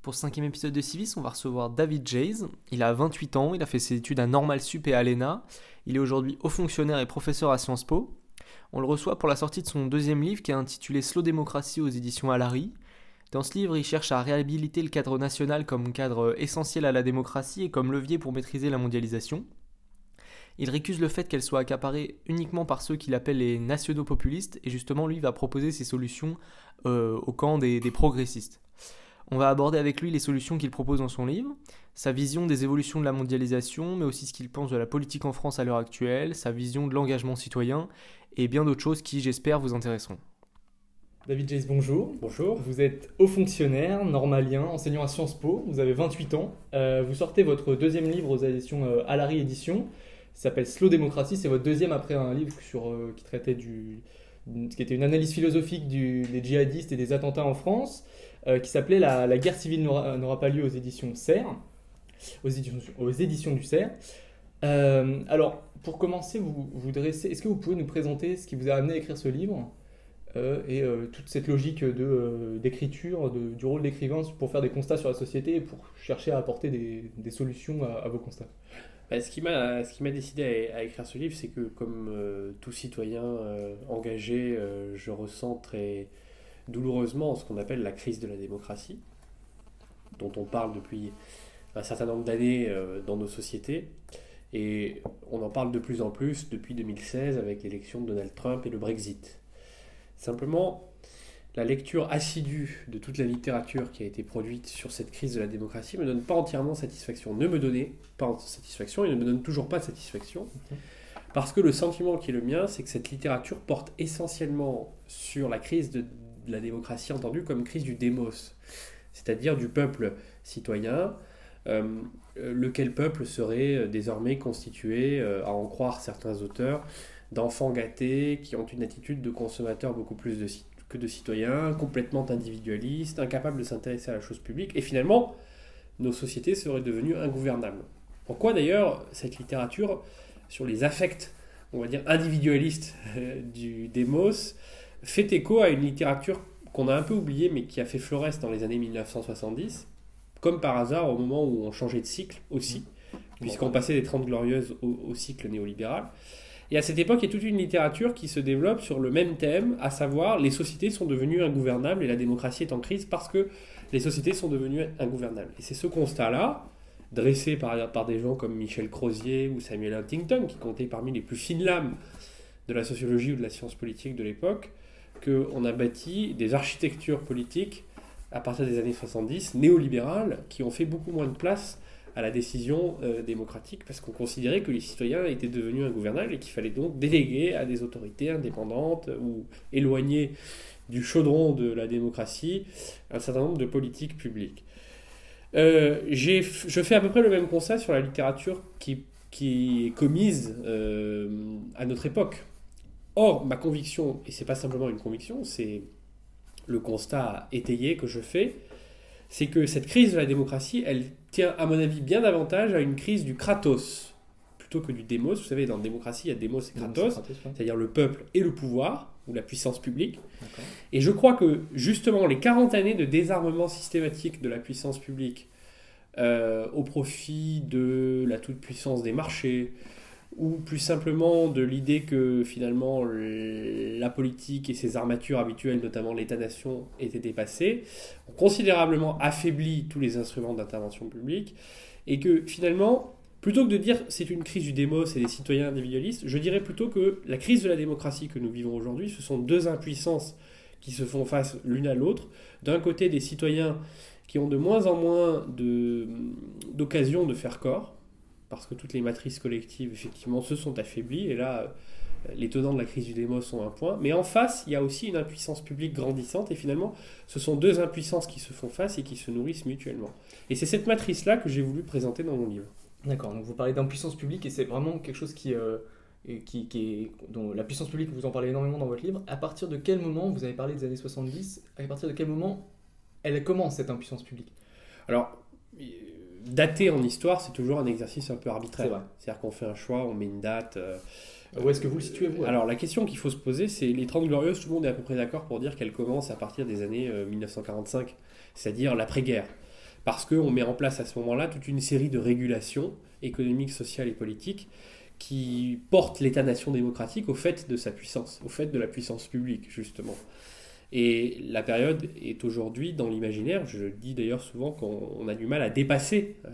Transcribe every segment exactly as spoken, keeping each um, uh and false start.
Pour ce cinquième épisode de Civis, on va recevoir David Jayes. Il a vingt-huit ans, il a fait ses études à Normal Sup et à l'E N A. Il est aujourd'hui haut fonctionnaire et professeur à Sciences Po. On le reçoit pour la sortie de son deuxième livre qui est intitulé Slow Démocratie aux éditions Alary. Dans ce livre, il cherche à réhabiliter le cadre national comme cadre essentiel à la démocratie et comme levier pour maîtriser la mondialisation. Il récuse le fait qu'elle soit accaparée uniquement par ceux qu'il appelle les nationaux-populistes et justement lui va proposer ses solutions euh, au camp des, des progressistes. On va aborder avec lui les solutions qu'il propose dans son livre, sa vision des évolutions de la mondialisation, mais aussi ce qu'il pense de la politique en France à l'heure actuelle, sa vision de l'engagement citoyen et bien d'autres choses qui, j'espère, vous intéresseront. David Jayes, bonjour. Bonjour. Vous êtes haut fonctionnaire, normalien, enseignant à Sciences Po, vous avez vingt-huit ans. Euh, vous sortez votre deuxième livre aux éditions euh, Alary Éditions, qui s'appelle Slow Démocratie, c'est votre deuxième après un livre sur, euh, qui traitait du, ce qui était une analyse philosophique du, des djihadistes et des attentats en France. Euh, qui s'appelait la, la guerre civile n'aura, n'aura pas lieu aux éditions C E R, aux éditions, aux éditions du C E R. Euh, alors, pour commencer, vous, vous dressez, est-ce que vous pouvez nous présenter ce qui vous a amené à écrire ce livre euh, et euh, toute cette logique de, euh, d'écriture, de, du rôle d'écrivain pour faire des constats sur la société et pour chercher à apporter des, des solutions à, à vos constats? Bah, ce, qui m'a, ce qui m'a décidé à, à écrire ce livre, c'est que comme euh, tout citoyen euh, engagé, euh, je ressens très douloureusement ce qu'on appelle la crise de la démocratie, dont on parle depuis un certain nombre d'années euh, dans nos sociétés. Et on en parle de plus en plus depuis deux mille seize avec l'élection de Donald Trump et le Brexit. Simplement, la lecture assidue de toute la littérature qui a été produite sur cette crise de la démocratie ne me donne pas entièrement satisfaction. Ne me donnait pas satisfaction et ne me donne toujours pas satisfaction. Okay. Parce que le sentiment qui est le mien, c'est que cette littérature porte essentiellement sur la crise de la démocratie entendue comme crise du démos, c'est-à-dire du peuple citoyen, euh, lequel peuple serait désormais constitué, euh, à en croire certains auteurs, d'enfants gâtés qui ont une attitude de consommateurs beaucoup plus de, que de citoyens, complètement individualistes, incapables de s'intéresser à la chose publique, et finalement, nos sociétés seraient devenues ingouvernables. En quoi d'ailleurs cette littérature sur les affects, on va dire individualistes euh, du démos, fait écho à une littérature qu'on a un peu oubliée, mais qui a fait florès dans les années dix-neuf cent soixante-dix, comme par hasard au moment où on changeait de cycle aussi, mmh. puisqu'on passait des Trente Glorieuses au, au cycle néolibéral. Et à cette époque, il y a toute une littérature qui se développe sur le même thème, à savoir les sociétés sont devenues ingouvernables et la démocratie est en crise parce que les sociétés sont devenues ingouvernables. Et c'est ce constat-là, dressé par, par des gens comme Michel Crozier ou Samuel Huntington, qui comptaient parmi les plus fines lames de la sociologie ou de la science politique de l'époque, qu'on a bâti des architectures politiques à partir des années soixante-dix, néolibérales, qui ont fait beaucoup moins de place à la décision euh, démocratique, parce qu'on considérait que les citoyens étaient devenus ingouvernables et qu'il fallait donc déléguer à des autorités indépendantes ou éloigner du chaudron de la démocratie un certain nombre de politiques publiques. Euh, j'ai, je fais à peu près le même constat sur la littérature qui, qui est commise euh, à notre époque. Or, ma conviction, et c'est pas simplement une conviction, c'est le constat étayé que je fais, c'est que cette crise de la démocratie, elle tient à mon avis bien davantage à une crise du kratos, plutôt que du démos. Vous savez, dans la démocratie, il y a démos et kratos, kratos ouais. c'est-à-dire le peuple et le pouvoir, ou la puissance publique. D'accord. Et je crois que, justement, les quarante années de désarmement systématique de la puissance publique euh, au profit de la toute-puissance des marchés, ou plus simplement de l'idée que finalement la politique et ses armatures habituelles, notamment l'État-nation, étaient dépassées, ont considérablement affaibli tous les instruments d'intervention publique, et que finalement, plutôt que de dire c'est une crise du démos et des citoyens individualistes, je dirais plutôt que la crise de la démocratie que nous vivons aujourd'hui, ce sont deux impuissances qui se font face l'une à l'autre. D'un côté, des citoyens qui ont de moins en moins de, d'occasions de faire corps, parce que toutes les matrices collectives, effectivement, se sont affaiblies. Et là, les tenants de la crise du démos sont un point. Mais en face, il y a aussi une impuissance publique grandissante. Et finalement, ce sont deux impuissances qui se font face et qui se nourrissent mutuellement. Et c'est cette matrice-là que j'ai voulu présenter dans mon livre. D'accord, donc vous parlez d'impuissance publique et c'est vraiment quelque chose qui, euh, qui, qui est... dont la puissance publique, vous en parlez énormément dans votre livre. À partir de quel moment, vous avez parlé des années soixante-dix, à partir de quel moment elle commence, cette impuissance publique ? Alors... dater en histoire, c'est toujours un exercice un peu arbitraire. C'est vrai. C'est-à-dire qu'on fait un choix, on met une date. Euh, Où est-ce que vous le situez, vous ? Alors, la question qu'il faut se poser, c'est les Trente Glorieuses, tout le monde est à peu près d'accord pour dire qu'elles commencent à partir des années euh, dix-neuf cent quarante-cinq, c'est-à-dire l'après-guerre. parce qu'on met en place à ce moment-là toute une série de régulations économiques, sociales et politiques qui portent l'État-nation démocratique au fait de sa puissance, au fait de la puissance publique, justement. Et la période est aujourd'hui dans l'imaginaire, je dis d'ailleurs souvent qu'on a du mal à dépasser euh,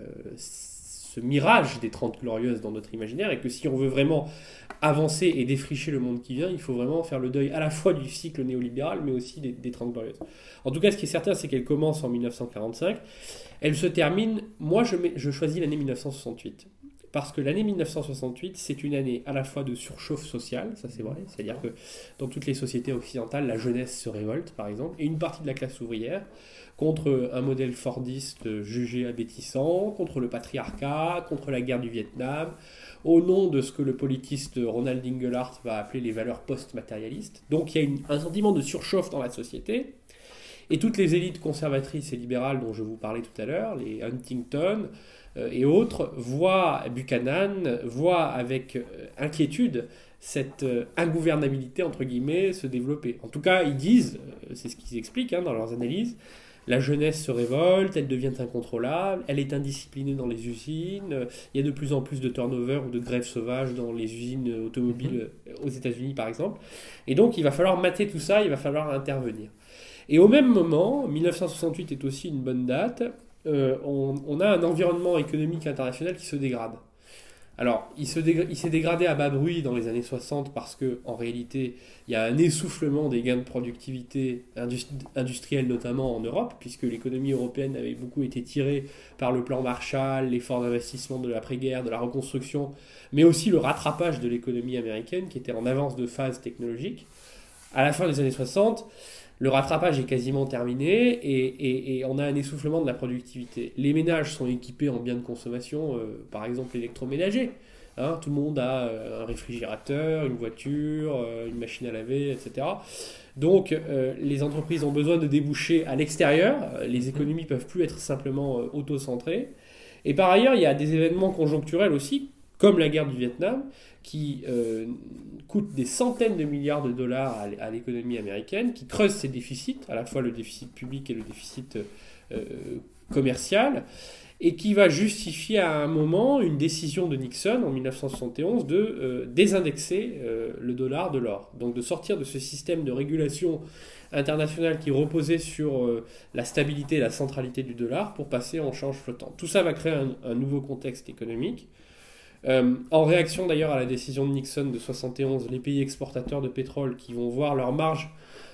ce mirage des Trente Glorieuses dans notre imaginaire, et que si on veut vraiment avancer et défricher le monde qui vient, il faut vraiment faire le deuil à la fois du cycle néolibéral, mais aussi des, des Trente Glorieuses. En tout cas, ce qui est certain, c'est qu'elle commence en dix-neuf cent quarante-cinq, elle se termine, moi je, mets, je choisis l'année dix-neuf cent soixante-huit. Parce que l'année dix-neuf cent soixante-huit, c'est une année à la fois de surchauffe sociale, ça c'est vrai, c'est-à-dire que dans toutes les sociétés occidentales, la jeunesse se révolte, par exemple, et une partie de la classe ouvrière, contre un modèle fordiste jugé abétissant, contre le patriarcat, contre la guerre du Vietnam, au nom de ce que le politiste Ronald Inglehart va appeler les valeurs post-matérialistes. Donc il y a une, un sentiment de surchauffe dans la société, et toutes les élites conservatrices et libérales dont je vous parlais tout à l'heure, les Huntington et autres, voient Buchanan, voient avec inquiétude cette ingouvernabilité, entre guillemets, se développer. En tout cas, ils disent, c'est ce qu'ils expliquent hein, dans leurs analyses, la jeunesse se révolte, elle devient incontrôlable, elle est indisciplinée dans les usines, il y a de plus en plus de turnover ou de grèves sauvages dans les usines automobiles aux États-Unis, par exemple. Et donc, il va falloir mater tout ça, il va falloir intervenir. Et au même moment, dix-neuf cent soixante-huit est aussi une bonne date, euh, on, on a un environnement économique international qui se dégrade. Alors, il, se dégra- il s'est dégradé à bas bruit dans les années soixante parce qu'en réalité, il y a un essoufflement des gains de productivité industri- industrielle, notamment en Europe, puisque l'économie européenne avait beaucoup été tirée par le plan Marshall, l'effort d'investissement de l'après-guerre, de la reconstruction, mais aussi le rattrapage de l'économie américaine qui était en avance de phase technologique. À la fin des années soixante, le rattrapage est quasiment terminé et, et, et on a un essoufflement de la productivité. Les ménages sont équipés en biens de consommation, euh, par exemple électroménagers. Hein, tout le monde a euh, un réfrigérateur, une voiture, euh, une machine à laver, et cetera. Donc euh, les entreprises ont besoin de déboucher à l'extérieur. Les économies ne peuvent plus être simplement euh, auto-centrées. Et par ailleurs, il y a des événements conjoncturels aussi, comme la guerre du Vietnam, qui euh, coûte des centaines de milliards de dollars à l'économie américaine, qui creuse ses déficits, à la fois le déficit public et le déficit euh, commercial, et qui va justifier à un moment une décision de Nixon en dix-neuf cent soixante et onze de euh, désindexer euh, le dollar de l'or. Donc de sortir de ce système de régulation internationale qui reposait sur euh, la stabilité et la centralité du dollar pour passer en change flottant. Tout ça va créer un, un nouveau contexte économique. Euh, en réaction d'ailleurs à la décision de Nixon de soixante et onze, les pays exportateurs de pétrole qui vont voir leurs marges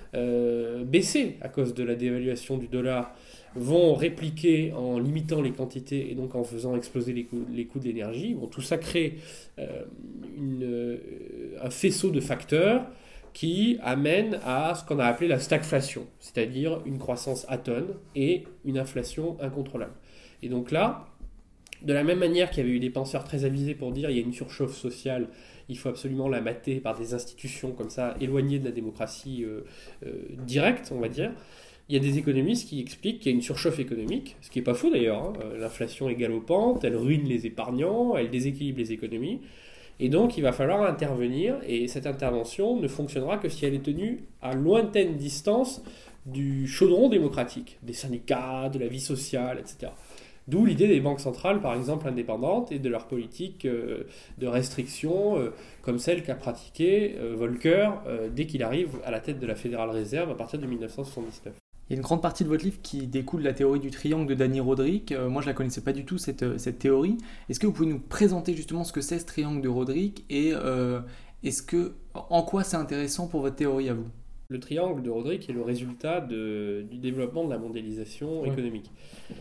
euh, baisser à cause de la dévaluation du dollar vont répliquer en limitant les quantités et donc en faisant exploser les coûts, les coûts de l'énergie. Bon, tout ça crée euh, une, euh, un faisceau de facteurs qui amène à ce qu'on a appelé la stagflation, c'est-à-dire une croissance atone et une inflation incontrôlable. Et donc là, de la même manière qu'il y avait eu des penseurs très avisés pour dire il y a une surchauffe sociale, il faut absolument la mater par des institutions comme ça, éloignées de la démocratie euh, euh, directe, on va dire, il y a des économistes qui expliquent qu'il y a une surchauffe économique, ce qui n'est pas faux d'ailleurs. Hein. L'inflation est galopante, elle ruine les épargnants, elle déséquilibre les économies, et donc il va falloir intervenir, et cette intervention ne fonctionnera que si elle est tenue à lointaine distance du chaudron démocratique, des syndicats, de la vie sociale, et cetera. D'où l'idée des banques centrales, par exemple, indépendantes et de leur politique euh, de restriction, euh, comme celle qu'a pratiquée euh, Volcker euh, dès qu'il arrive à la tête de la Fédérale Réserve à partir de dix-neuf cent soixante-dix-neuf. Il y a une grande partie de votre livre qui découle de la théorie du triangle de Danny Roderick. Euh, moi, je ne la connaissais pas du tout, cette, cette théorie. Est-ce que vous pouvez nous présenter justement ce que c'est ce triangle de Roderick et euh, est-ce que, en quoi c'est intéressant pour votre théorie à vous ? Le triangle de Roderick est le résultat de, du développement de la mondialisation ouais. économique.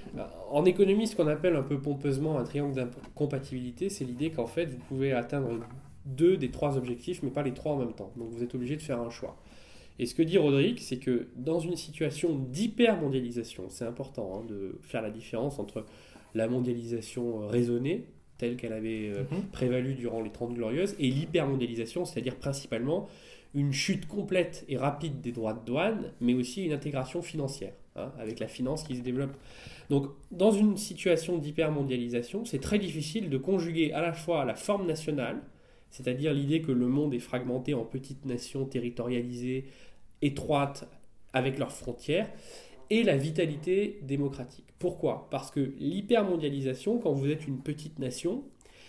En économie, ce qu'on appelle un peu pompeusement un triangle d'incompatibilité, c'est l'idée qu'en fait, vous pouvez atteindre deux des trois objectifs, mais pas les trois en même temps. Donc vous êtes obligé de faire un choix. Et ce que dit Roderick, c'est que dans une situation d'hyper-mondialisation, c'est important hein, de faire la différence entre la mondialisation raisonnée, telle qu'elle avait euh, mm-hmm. prévalu durant les Trente Glorieuses, et l'hyper-mondialisation, c'est-à-dire principalement une chute complète et rapide des droits de douane, mais aussi une intégration financière, hein, avec la finance qui se développe. Donc, dans une situation d'hypermondialisation, c'est très difficile de conjuguer à la fois la forme nationale, c'est-à-dire l'idée que le monde est fragmenté en petites nations territorialisées, étroites, avec leurs frontières, et la vitalité démocratique. Pourquoi ? Parce que l'hypermondialisation, quand vous êtes une petite nation,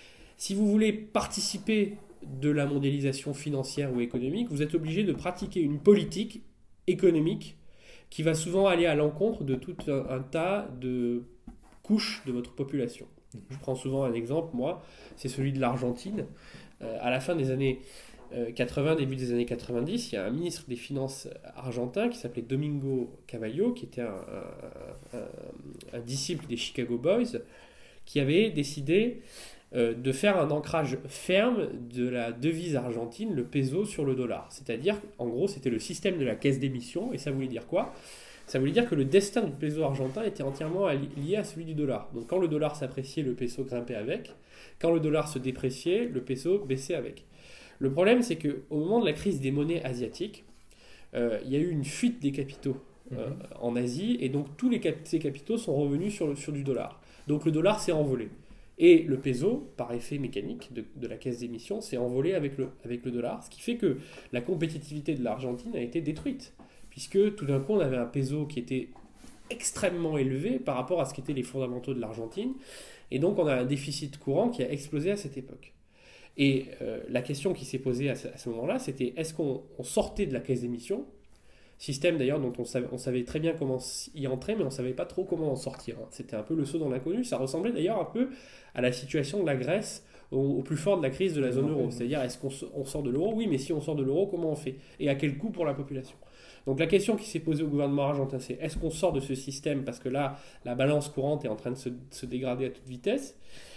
si vous voulez participer de la mondialisation financière ou économique, vous êtes obligé de pratiquer une politique économique qui va souvent aller à l'encontre de tout un, un tas de couches de votre population. Je prends souvent un exemple, moi, c'est celui de l'Argentine. Euh, à la fin des années euh, quatre-vingts, début des années quatre-vingt-dix, il y a un ministre des Finances argentin qui s'appelait Domingo Cavallo, qui était un, un, un, un disciple des Chicago Boys, qui avait décidé euh, de faire un ancrage ferme de la devise argentine, le peso, sur le dollar. C'est-à-dire, en gros, c'était le système de la caisse d'émission, et ça voulait dire quoi ? Ça voulait dire que le destin du peso argentin était entièrement lié à celui du dollar. Donc quand le dollar s'appréciait, le peso grimpait avec. Quand le dollar se dépréciait, le peso baissait avec. Le problème, c'est qu'au moment de la crise des monnaies asiatiques, euh, il y a eu une fuite des capitaux euh, mmh. en Asie, et donc tous les cap- ces capitaux sont revenus sur, le, sur du dollar. Donc le dollar s'est envolé. Et le peso, par effet mécanique de, de la caisse d'émission, s'est envolé avec le, avec le dollar, ce qui fait que la compétitivité de l'Argentine a été détruite. Puisque tout d'un coup, on avait un peso qui était extrêmement élevé par rapport à ce qu'étaient les fondamentaux de l'Argentine. Et donc, on a un déficit courant qui a explosé à cette époque. Et euh, la question qui s'est posée à ce, à ce moment-là, c'était est-ce qu'on on sortait de la caisse d'émission ? Système d'ailleurs dont on savait, on savait très bien comment y entrer, mais on ne savait pas trop comment en sortir. Hein. C'était un peu le saut dans l'inconnu. Ça ressemblait d'ailleurs un peu à la situation de la Grèce au, au plus fort de la crise de la zone euro. C'est-à-dire, est-ce qu'on on sort de l'euro ? Oui, mais si on sort de l'euro, comment on fait ? Et à quel coût pour la population ? Donc la question qui s'est posée au gouvernement argentin, c'est est-ce qu'on sort de ce système parce que là, la balance courante est en train de se, se dégrader à toute vitesse,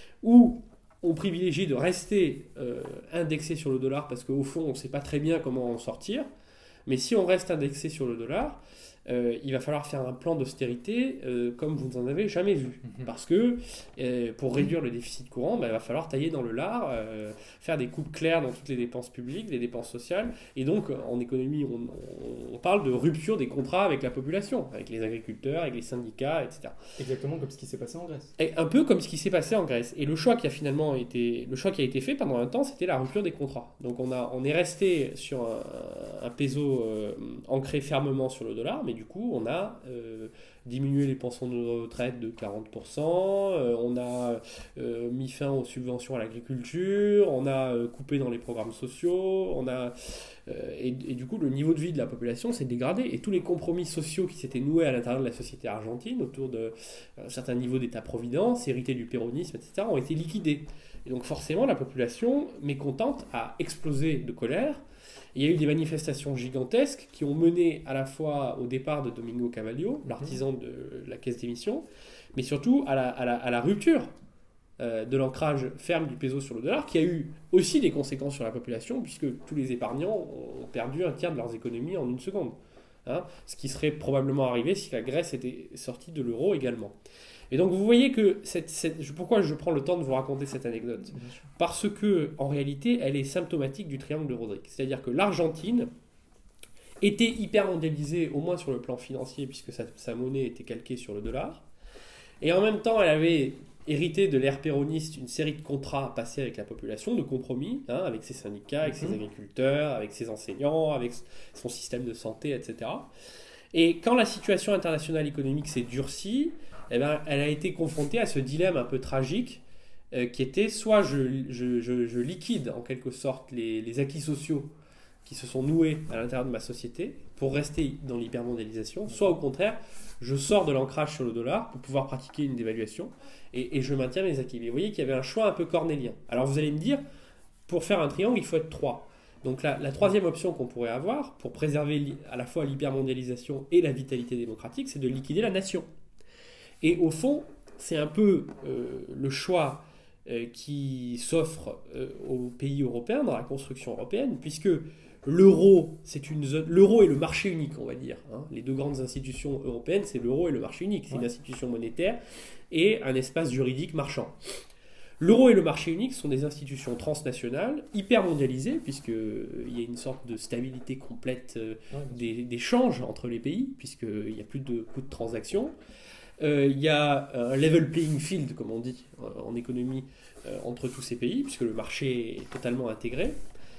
ou on privilégie de rester euh, indexé sur le dollar parce qu'au fond, on ne sait pas très bien comment en sortir, mais si on reste indexé sur le dollar, euh, il va falloir faire un plan d'austérité euh, comme vous n'en avez jamais vu. Mmh. Parce que euh, pour réduire le déficit courant, bah, il va falloir tailler dans le lard, euh, faire des coupes claires dans toutes les dépenses publiques, les dépenses sociales. Et donc, en économie, on, on parle de rupture des contrats avec la population, avec les agriculteurs, avec les syndicats, et cetera. Exactement comme ce qui s'est passé en Grèce. Et un peu comme ce qui s'est passé en Grèce. Et le choix qui a finalement été, le choix qui a été fait pendant un temps, c'était la rupture des contrats. Donc, on, a, on est resté sur un, un peso euh, ancré fermement sur le dollar, mais du coup, on a euh, diminué les pensions de retraite de quarante pour cent, euh, on a euh, mis fin aux subventions à l'agriculture, on a euh, coupé dans les programmes sociaux, on a, euh, et, et du coup, le niveau de vie de la population s'est dégradé. Et tous les compromis sociaux qui s'étaient noués à l'intérieur de la société argentine, autour d'un certain niveau d'État-providence, hérité du péronisme, et cetera, ont été liquidés. Et donc forcément, la population, mécontente, a explosé de colère. Il y a eu des manifestations gigantesques qui ont mené à la fois au départ de Domingo Cavallo, l'artisan de la caisse d'émission, mais surtout à la, à la, à la rupture euh, de l'ancrage ferme du peso sur le dollar, qui a eu aussi des conséquences sur la population, puisque tous les épargnants ont perdu un tiers de leurs économies en une seconde. Hein, ce qui serait probablement arrivé si la Grèce était sortie de l'euro également. Et donc vous voyez que cette, cette, pourquoi je prends le temps de vous raconter cette anecdote ? Parce que en réalité, elle est symptomatique du triangle de Rodrik. C'est-à-dire que l'Argentine était hyper mondialisée, au moins sur le plan financier, puisque sa, sa monnaie était calquée sur le dollar. Et en même temps, elle avait hérité de l'ère péroniste une série de contrats passés avec la population, de compromis, hein, avec ses syndicats, avec ses agriculteurs, avec ses enseignants, avec son système de santé, et cetera. Et quand la situation internationale économique s'est durcie, eh ben, elle a été confrontée à ce dilemme un peu tragique euh, qui était soit je, je, je, je liquide en quelque sorte les, les acquis sociaux qui se sont noués à l'intérieur de ma société pour rester dans l'hypermondialisation, soit au contraire, je sors de l'ancrage sur le dollar pour pouvoir pratiquer une dévaluation et, et je maintiens mes acquis. Mais vous voyez qu'il y avait un choix un peu cornélien. Alors vous allez me dire, pour faire un triangle, il faut être trois. Donc la, la troisième option qu'on pourrait avoir pour préserver à la fois l'hypermondialisation et la vitalité démocratique, c'est de liquider la nation. Et au fond, c'est un peu euh, le choix euh, qui s'offre euh, aux pays européens dans la construction européenne, puisque l'euro, c'est une zone, l'euro est le marché unique, on va dire. Hein. Les deux grandes institutions européennes, c'est l'euro et le marché unique. C'est ouais. Une institution monétaire et un espace juridique marchand. L'euro et le marché unique sont des institutions transnationales, hyper mondialisées, puisqu'il y a une sorte de stabilité complète euh, ouais, des, des changes entre les pays, puisqu'il n'y a plus de coûts de transaction. Euh, il y a un level playing field, comme on dit en économie, euh, entre tous ces pays, puisque le marché est totalement intégré.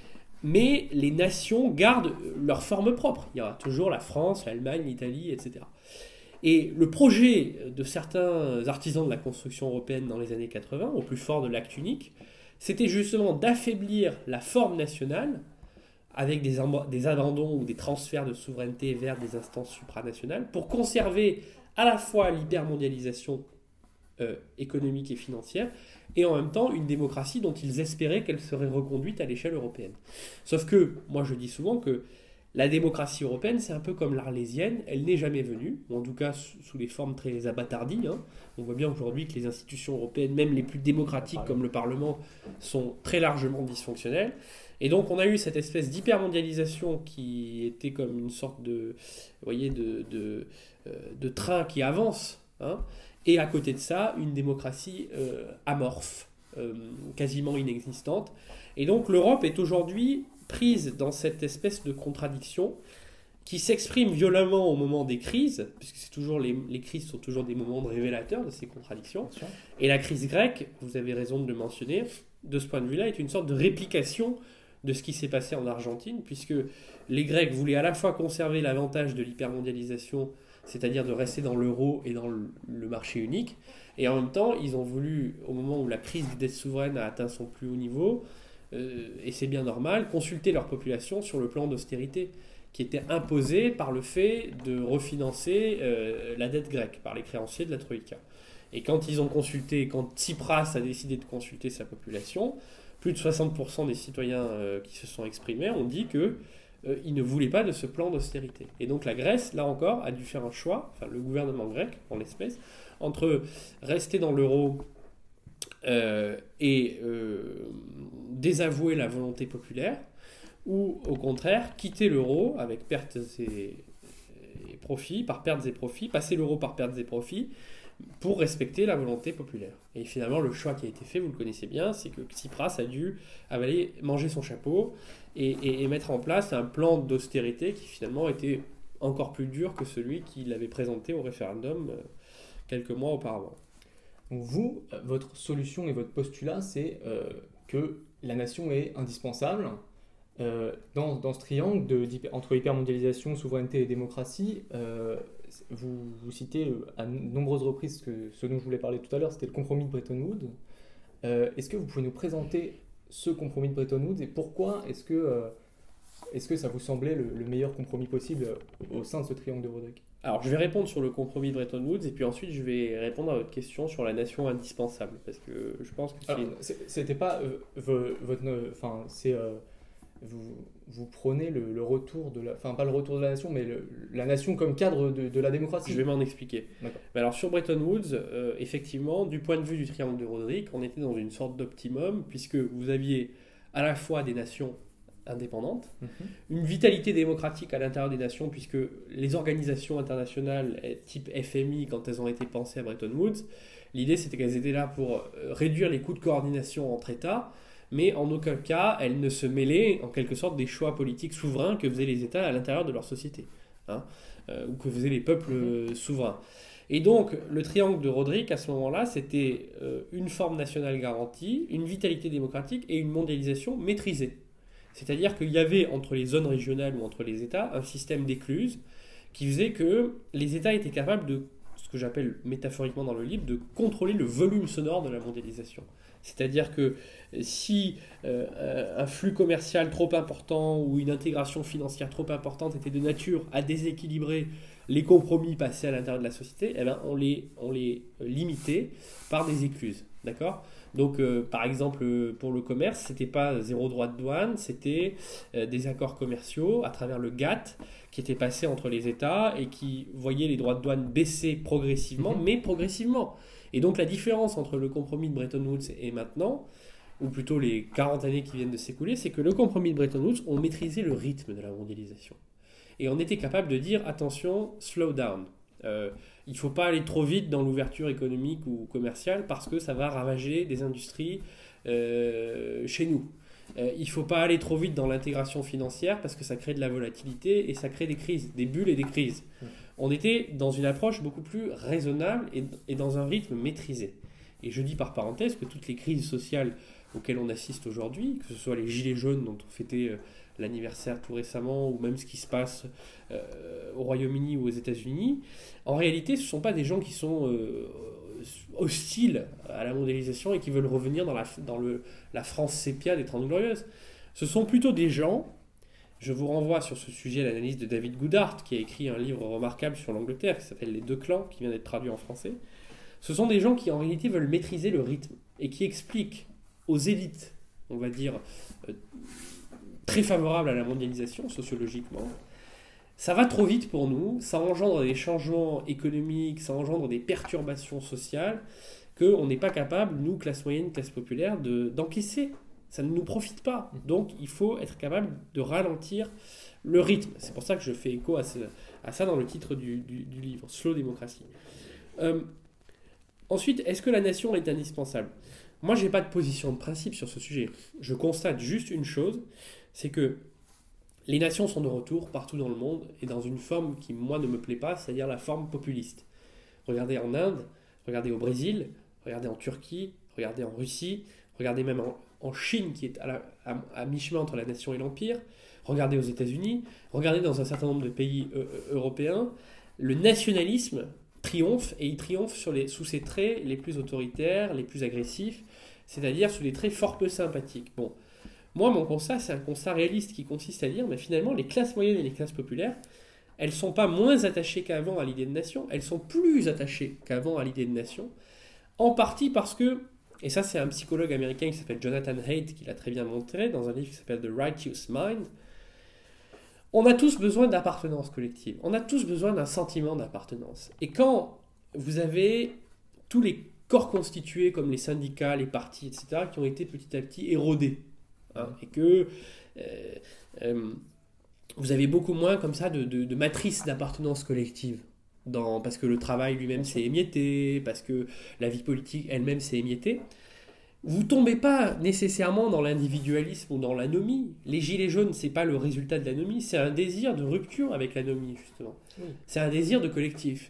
Mais les nations gardent leur forme propre. Il y aura toujours la France, l'Allemagne, l'Italie, et cetera. Et le projet de certains artisans de la construction européenne dans les années quatre-vingts, au plus fort de l'acte unique, c'était justement d'affaiblir la forme nationale avec des, des abandons ou des transferts de souveraineté vers des instances supranationales pour conserver à la fois l'hypermondialisation euh, économique et financière et en même temps une démocratie dont ils espéraient qu'elle serait reconduite à l'échelle européenne. Sauf que, moi je dis souvent que la démocratie européenne, c'est un peu comme l'arlésienne, elle n'est jamais venue, ou en tout cas sous des formes très abattardies. Hein. On voit bien aujourd'hui que les institutions européennes, même les plus démocratiques comme le Parlement, sont très largement dysfonctionnelles. Et donc on a eu cette espèce d'hypermondialisation qui était comme une sorte de, vous voyez, de, de, euh, de train qui avance, hein. Et à côté de ça, une démocratie euh, amorphe, euh, quasiment inexistante. Et donc l'Europe est aujourd'hui prise dans cette espèce de contradiction qui s'exprime violemment au moment des crises, puisque c'est toujours les, les crises sont toujours des moments de révélateurs de ces contradictions. Et la crise grecque, vous avez raison de le mentionner, de ce point de vue-là, est une sorte de réplication de ce qui s'est passé en Argentine, puisque les Grecs voulaient à la fois conserver l'avantage de l'hypermondialisation, c'est-à-dire de rester dans l'euro et dans le, le marché unique, et en même temps, ils ont voulu, au moment où la crise des dettes souveraines a atteint son plus haut niveau, euh, et c'est bien normal, consulter leur population sur le plan d'austérité, qui était imposé par le fait de refinancer euh, la dette grecque, par les créanciers de la Troïka. Et quand ils ont consulté, quand Tsipras a décidé de consulter sa population, plus de soixante pour cent des citoyens euh, qui se sont exprimés ont dit qu'ils euh, ne voulaient pas de ce plan d'austérité. Et donc la Grèce, là encore, a dû faire un choix, enfin le gouvernement grec, en l'espèce, entre rester dans l'euro euh, et euh, désavouer la volonté populaire, ou au contraire, quitter l'euro avec pertes et, et profits, par pertes et profits, passer l'euro par pertes et profits, pour respecter la volonté populaire. Et finalement, le choix qui a été fait, vous le connaissez bien, c'est que Tsipras a dû avaler, manger son chapeau et, et, et mettre en place un plan d'austérité qui finalement était encore plus dur que celui qu'il avait présenté au référendum euh, quelques mois auparavant. Donc vous, votre solution et votre postulat, c'est euh, que la nation est indispensable. Euh, dans, dans ce triangle de, entre hypermondialisation, souveraineté et démocratie, euh, vous, vous citez à nombreuses reprises que ce dont je voulais parler tout à l'heure, c'était le compromis de Bretton Woods. Euh, est-ce que vous pouvez nous présenter ce compromis de Bretton Woods et pourquoi est-ce que, euh, est-ce que ça vous semblait le, le meilleur compromis possible au sein de ce triangle de Rodrik ? Alors, je vais répondre sur le compromis de Bretton Woods et puis ensuite je vais répondre à votre question sur la nation indispensable parce que je pense que c'est... Alors, c'était pas euh, votre... Enfin, c'est... Euh, Vous, vous prenez le, le retour de la... Enfin, pas le retour de la nation, mais le, la nation comme cadre de, de la démocratie. Je vais m'en expliquer. Mais alors, sur Bretton Woods, euh, effectivement, du point de vue du triangle de Rodrik, on était dans une sorte d'optimum, puisque vous aviez à la fois des nations indépendantes, mm-hmm. une vitalité démocratique à l'intérieur des nations, puisque les organisations internationales type F M I, quand elles ont été pensées à Bretton Woods, l'idée c'était qu'elles étaient là pour réduire les coûts de coordination entre États, mais en aucun cas, elles ne se mêlaient en quelque sorte des choix politiques souverains que faisaient les États à l'intérieur de leur société, hein, euh, ou que faisaient les peuples euh, souverains. Et donc, le triangle de Rodrik, à ce moment-là, c'était euh, une forme nationale garantie, une vitalité démocratique et une mondialisation maîtrisée. C'est-à-dire qu'il y avait entre les zones régionales ou entre les États un système d'écluses qui faisait que les États étaient capables de, ce que j'appelle métaphoriquement dans le livre, de contrôler le volume sonore de la mondialisation. C'est-à-dire que si euh, un flux commercial trop important ou une intégration financière trop importante était de nature à déséquilibrer les compromis passés à l'intérieur de la société, eh ben on, les, on les limitait par des écluses. D'accord ? Donc, euh, par exemple, pour le commerce, ce n'était pas zéro droit de douane, c'était euh, des accords commerciaux à travers le G A T T qui étaient passés entre les États et qui voyaient les droits de douane baisser progressivement, mmh. mais progressivement. Et donc la différence entre le compromis de Bretton Woods et maintenant, ou plutôt les quarante années qui viennent de s'écouler, c'est que le compromis de Bretton Woods, on maîtrisait le rythme de la mondialisation. Et on était capable de dire, attention, slow down. Euh, il ne faut pas aller trop vite dans l'ouverture économique ou commerciale parce que ça va ravager des industries euh, chez nous. Euh, il ne faut pas aller trop vite dans l'intégration financière parce que ça crée de la volatilité et ça crée des crises, des bulles et des crises. On était dans une approche beaucoup plus raisonnable et, et dans un rythme maîtrisé. Et je dis par parenthèse que toutes les crises sociales auxquelles on assiste aujourd'hui, que ce soit les gilets jaunes dont on fêtait euh, l'anniversaire tout récemment, ou même ce qui se passe euh, au Royaume-Uni ou aux États-Unis, en réalité, ce ne sont pas des gens qui sont euh, hostiles à la mondialisation et qui veulent revenir dans la, dans le, la France sépia des Trente Glorieuses. Ce sont plutôt des gens, je vous renvoie sur ce sujet à l'analyse de David Goodhart, qui a écrit un livre remarquable sur l'Angleterre, qui s'appelle Les Deux Clans, qui vient d'être traduit en français. Ce sont des gens qui en réalité veulent maîtriser le rythme et qui expliquent aux élites, on va dire, euh, très favorables à la mondialisation sociologiquement, ça va trop vite pour nous, ça engendre des changements économiques, ça engendre des perturbations sociales qu'on n'est pas capable, nous, classe moyenne, classe populaire, de, d'encaisser. Ça ne nous profite pas. Donc il faut être capable de ralentir le rythme. C'est pour ça que je fais écho à, ce, à ça dans le titre du, du, du livre, Slow Democracy. Euh, ensuite, est-ce que la nation est indispensable ? Moi, je n'ai pas de position de principe sur ce sujet. Je constate juste une chose, c'est que les nations sont de retour partout dans le monde et dans une forme qui, moi, ne me plaît pas, c'est-à-dire la forme populiste. Regardez en Inde, regardez au Brésil, regardez en Turquie, regardez en Russie, regardez même en, en Chine, qui est à, la, à, à mi-chemin entre la nation et l'empire, regardez aux États-Unis, regardez dans un certain nombre de pays euh, européens, le nationalisme triomphe, et il triomphe sur les, sous ses traits les plus autoritaires, les plus agressifs, c'est-à-dire sous des traits fort peu sympathiques. Bon. Moi, mon constat, c'est un constat réaliste qui consiste à dire, mais finalement, les classes moyennes et les classes populaires, elles ne sont pas moins attachées qu'avant à l'idée de nation, elles sont plus attachées qu'avant à l'idée de nation, en partie parce que, et ça c'est un psychologue américain qui s'appelle Jonathan Haidt qui l'a très bien montré dans un livre qui s'appelle The Righteous Mind, on a tous besoin d'appartenance collective, on a tous besoin d'un sentiment d'appartenance. Et quand vous avez tous les corps constitués comme les syndicats, les partis, et cetera, qui ont été petit à petit érodés, hein, et que euh, euh, vous avez beaucoup moins comme ça de, de, de matrices d'appartenance collective, dans, parce que le travail lui-même s'est émietté, parce que la vie politique elle-même s'est émiettée. Vous ne tombez pas nécessairement dans l'individualisme ou dans l'anomie. Les gilets jaunes, ce n'est pas le résultat de l'anomie, c'est un désir de rupture avec l'anomie, justement. Oui. C'est un désir de collectif.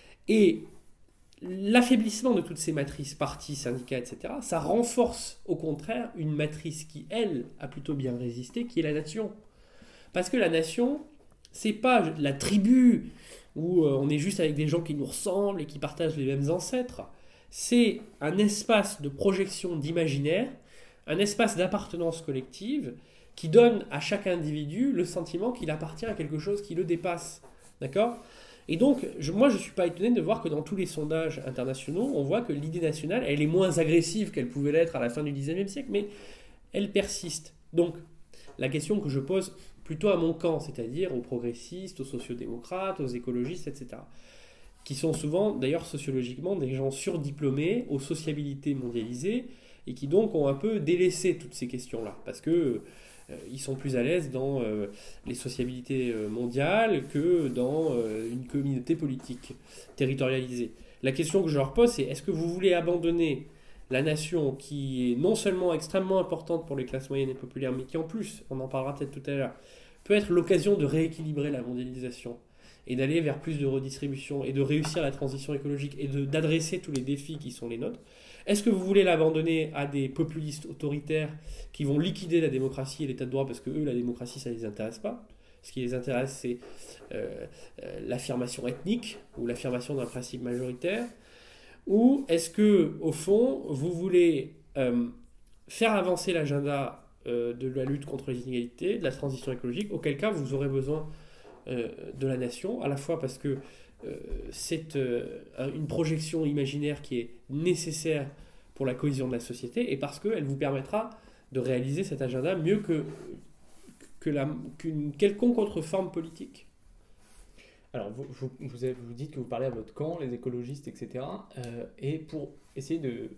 Et l'affaiblissement de toutes ces matrices, partis, syndicats, et cetera, ça renforce au contraire une matrice qui, elle, a plutôt bien résisté, qui est la nation. Parce que la nation, c'est pas la tribu où on est juste avec des gens qui nous ressemblent et qui partagent les mêmes ancêtres. C'est un espace de projection d'imaginaire, un espace d'appartenance collective qui donne à chaque individu le sentiment qu'il appartient à quelque chose qui le dépasse. D'accord ? Et donc, je, moi, je ne suis pas étonné de voir que dans tous les sondages internationaux, on voit que l'idée nationale, elle est moins agressive qu'elle pouvait l'être à la fin du dix-neuvième siècle, mais elle persiste. Donc, la question que je pose plutôt à mon camp, c'est-à-dire aux progressistes, aux sociodémocrates, aux écologistes, et cetera, qui sont souvent, d'ailleurs sociologiquement, des gens surdiplômés, aux sociabilités mondialisées, et qui donc ont un peu délaissé toutes ces questions-là, parce que euh, ils sont plus à l'aise dans euh, les sociabilités mondiales que dans euh, une communauté politique territorialisée. La question que je leur pose, c'est est-ce que vous voulez abandonner la nation qui est non seulement extrêmement importante pour les classes moyennes et populaires, mais qui en plus, on en parlera peut-être tout à l'heure, peut être l'occasion de rééquilibrer la mondialisation et d'aller vers plus de redistribution et de réussir la transition écologique et de, d'adresser tous les défis qui sont les nôtres. Est-ce que vous voulez l'abandonner à des populistes autoritaires qui vont liquider la démocratie et l'état de droit parce que eux, la démocratie, ça ne les intéresse pas ? Ce qui les intéresse, c'est euh, euh, l'affirmation ethnique ou l'affirmation d'un principe majoritaire. Ou est-ce que, au fond, vous voulez euh, faire avancer l'agenda euh, de la lutte contre les inégalités, de la transition écologique, auquel cas vous aurez besoin euh, de la nation, à la fois parce que euh, c'est euh, une projection imaginaire qui est nécessaire pour la cohésion de la société et parce qu'elle vous permettra de réaliser cet agenda mieux que, que la, qu'une quelconque autre forme politique. Alors, vous, vous, vous, avez, vous dites que vous parlez à votre camp, les écologistes, et cetera. Euh, et pour essayer de,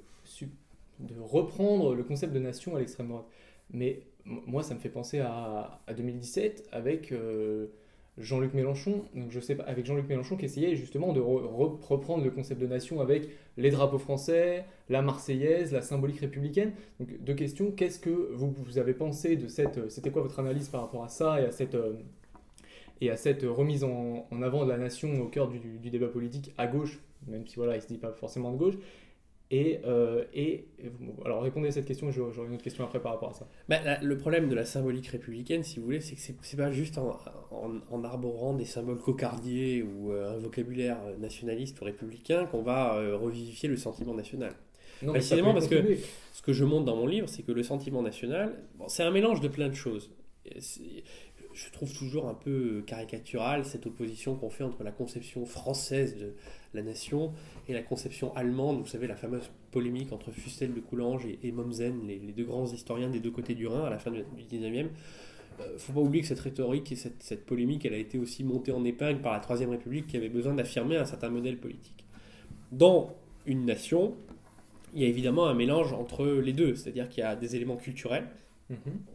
de reprendre le concept de nation à l'extrême droite. Mais moi, ça me fait penser à, à deux mille dix-sept avec euh, Jean-Luc Mélenchon. Donc, je sais pas, avec Jean-Luc Mélenchon qui essayait justement de re, re, reprendre le concept de nation avec les drapeaux français, la Marseillaise, la symbolique républicaine. Donc, deux questions. Qu'est-ce que vous, vous avez pensé de cette... C'était quoi votre analyse par rapport à ça et à cette... Euh, et à cette remise en, en avant de la nation au cœur du, du débat politique à gauche, même si voilà, il ne se dit pas forcément de gauche. Et, euh, et, et bon, alors répondez à cette question, j'aurai une autre question après par rapport à ça. Bah, la- le problème de la symbolique républicaine, si vous voulez, c'est que c'est, c'est pas juste en, en, en arborant des symboles cocardiers ou euh, un vocabulaire nationaliste ou républicain qu'on va euh, revivifier le sentiment national. Non, Précisément mais parce ça peut que contribuer. ce que je montre dans mon livre, c'est que le sentiment national, bon, c'est un mélange de plein de choses. Et c'est- je trouve toujours un peu caricatural cette opposition qu'on fait entre la conception française de la nation et la conception allemande. Vous savez, la fameuse polémique entre Fustel de Coulanges et, et Mommsen, les, les deux grands historiens des deux côtés du Rhin à la fin du dix-neuvième. Il ne faut pas oublier que cette rhétorique et cette, cette polémique, elle a été aussi montée en épingle par la Troisième République qui avait besoin d'affirmer un certain modèle politique. Dans une nation, il y a évidemment un mélange entre les deux, c'est-à-dire qu'il y a des éléments culturels, Mhm.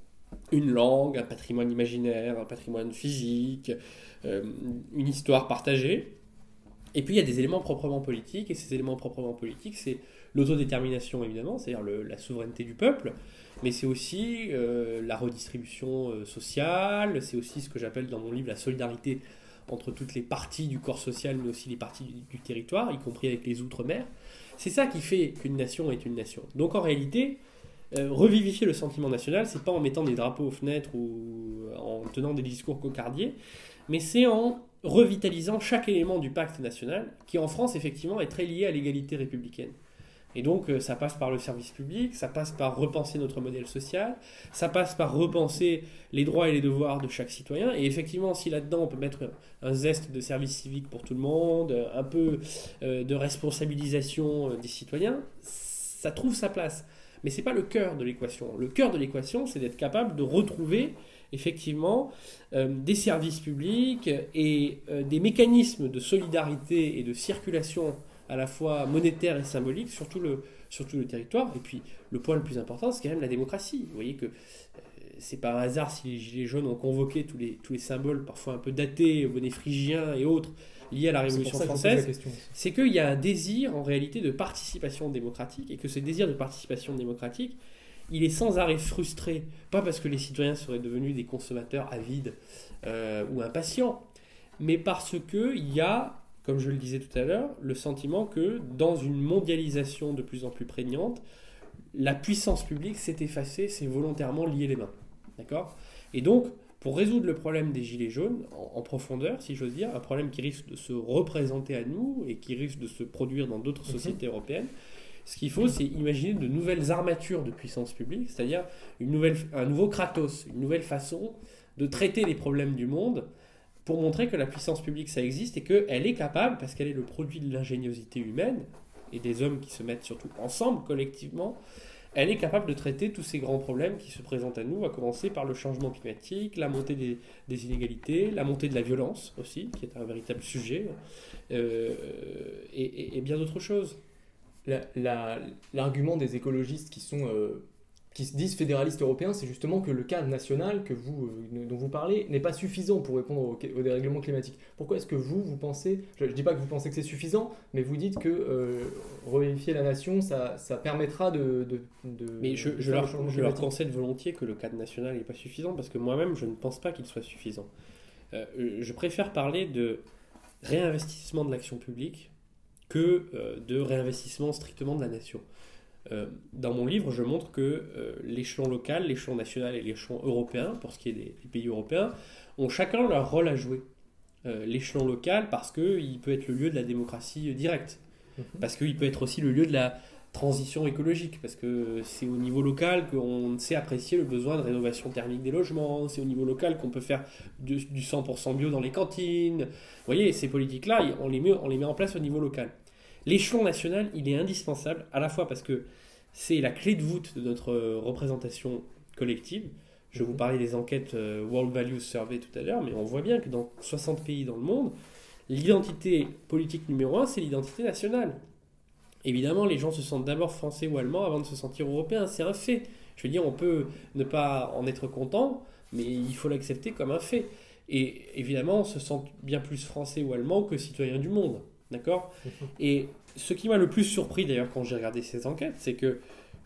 une langue, un patrimoine imaginaire, un patrimoine physique, euh, une histoire partagée. Et puis il y a des éléments proprement politiques, et ces éléments proprement politiques, c'est l'autodétermination évidemment, c'est-à-dire le- la souveraineté du peuple, mais c'est aussi euh, la redistribution euh, sociale, c'est aussi ce que j'appelle dans mon livre la solidarité entre toutes les parties du corps social, mais aussi les parties du, du territoire, y compris avec les outre-mer. C'est ça qui fait qu'une nation est une nation. Donc en réalité, euh, revivifier le sentiment national, c'est pas en mettant des drapeaux aux fenêtres ou en tenant des discours cocardiers, mais c'est en revitalisant chaque élément du pacte national, qui en France, effectivement, est très lié à l'égalité républicaine. Et donc, euh, ça passe par le service public, ça passe par repenser notre modèle social, ça passe par repenser les droits et les devoirs de chaque citoyen. Et effectivement, si là-dedans, on peut mettre un zeste de service civique pour tout le monde, un peu euh, de responsabilisation euh, des citoyens, ça trouve sa place. Mais ce n'est pas le cœur de l'équation. Le cœur de l'équation, c'est d'être capable de retrouver effectivement euh, des services publics et euh, des mécanismes de solidarité et de circulation à la fois monétaire et symbolique sur tout le, sur tout le territoire. Et puis le point le plus important, c'est quand même la démocratie. Vous voyez que euh, c'est pas un hasard si les Gilets jaunes ont convoqué tous les, tous les symboles parfois un peu datés, bonnets phrygiens et autres, liés à la C'est pour Révolution ça que je pose la française. question. C'est qu'il y a un désir en réalité de participation démocratique, et que ce désir de participation démocratique, il est sans arrêt frustré, pas parce que les citoyens seraient devenus des consommateurs avides euh, ou impatients, mais parce qu'il y a, comme je le disais tout à l'heure, le sentiment que dans une mondialisation de plus en plus prégnante, la puissance publique s'est effacée, s'est volontairement liée les mains. D'accord ? Et donc, pour résoudre le problème des Gilets jaunes, en, en profondeur, si j'ose dire, un problème qui risque de se représenter à nous et qui risque de se produire dans d'autres sociétés européennes, ce qu'il faut, c'est imaginer de nouvelles armatures de puissance publique, c'est-à-dire une nouvelle, un nouveau Kratos, une nouvelle façon de traiter les problèmes du monde pour montrer que la puissance publique, ça existe et qu'elle est capable, parce qu'elle est le produit de l'ingéniosité humaine et des hommes qui se mettent surtout ensemble, collectivement, elle est capable de traiter tous ces grands problèmes qui se présentent à nous, à commencer par le changement climatique, la montée des, des inégalités, la montée de la violence aussi, qui est un véritable sujet, euh, et, et, et bien d'autres choses. La- la- L'argument des écologistes qui, sont, euh, qui se disent fédéralistes européens, c'est justement que le cadre national que vous, euh, dont vous parlez n'est pas suffisant pour répondre au, au dérèglement climatique. Pourquoi est-ce que vous, vous pensez, je ne dis pas que vous pensez que c'est suffisant, mais vous dites que euh, revivifier la nation, ça, ça permettra de, de, de Mais je, de je faire le leur, changement je leur climatique. concède volontiers que le cadre national n'est pas suffisant, parce que moi-même, je ne pense pas qu'il soit suffisant. Euh, je préfère parler de réinvestissement de l'action publique que euh, de réinvestissement strictement de la nation. Euh, dans mon livre, je montre que euh, l'échelon local, l'échelon national et l'échelon européen, pour ce qui est des, des pays européens, ont chacun leur rôle à jouer. Euh, l'échelon local, parce qu'il peut être le lieu de la démocratie directe, Mhm. parce qu'il peut être aussi le lieu de la transition écologique, parce que c'est au niveau local qu'on sait apprécier le besoin de rénovation thermique des logements, c'est au niveau local qu'on peut faire du, du cent pour cent bio dans les cantines. Vous voyez, ces politiques-là, on les met, on les met en place au niveau local. L'échelon national, il est indispensable, à la fois parce que c'est la clé de voûte de notre euh, représentation collective. Je vous parlais des enquêtes euh, World Values Survey tout à l'heure, mais on voit bien que dans soixante pays dans le monde, l'identité politique numéro un, c'est l'identité nationale. Évidemment, les gens se sentent d'abord français ou allemands avant de se sentir européens, c'est un fait. Je veux dire, on peut ne pas en être content, mais il faut l'accepter comme un fait. Et évidemment, on se sent bien plus français ou allemand que citoyen du monde. D'accord ? Et ce qui m'a le plus surpris d'ailleurs quand j'ai regardé ces enquêtes, c'est que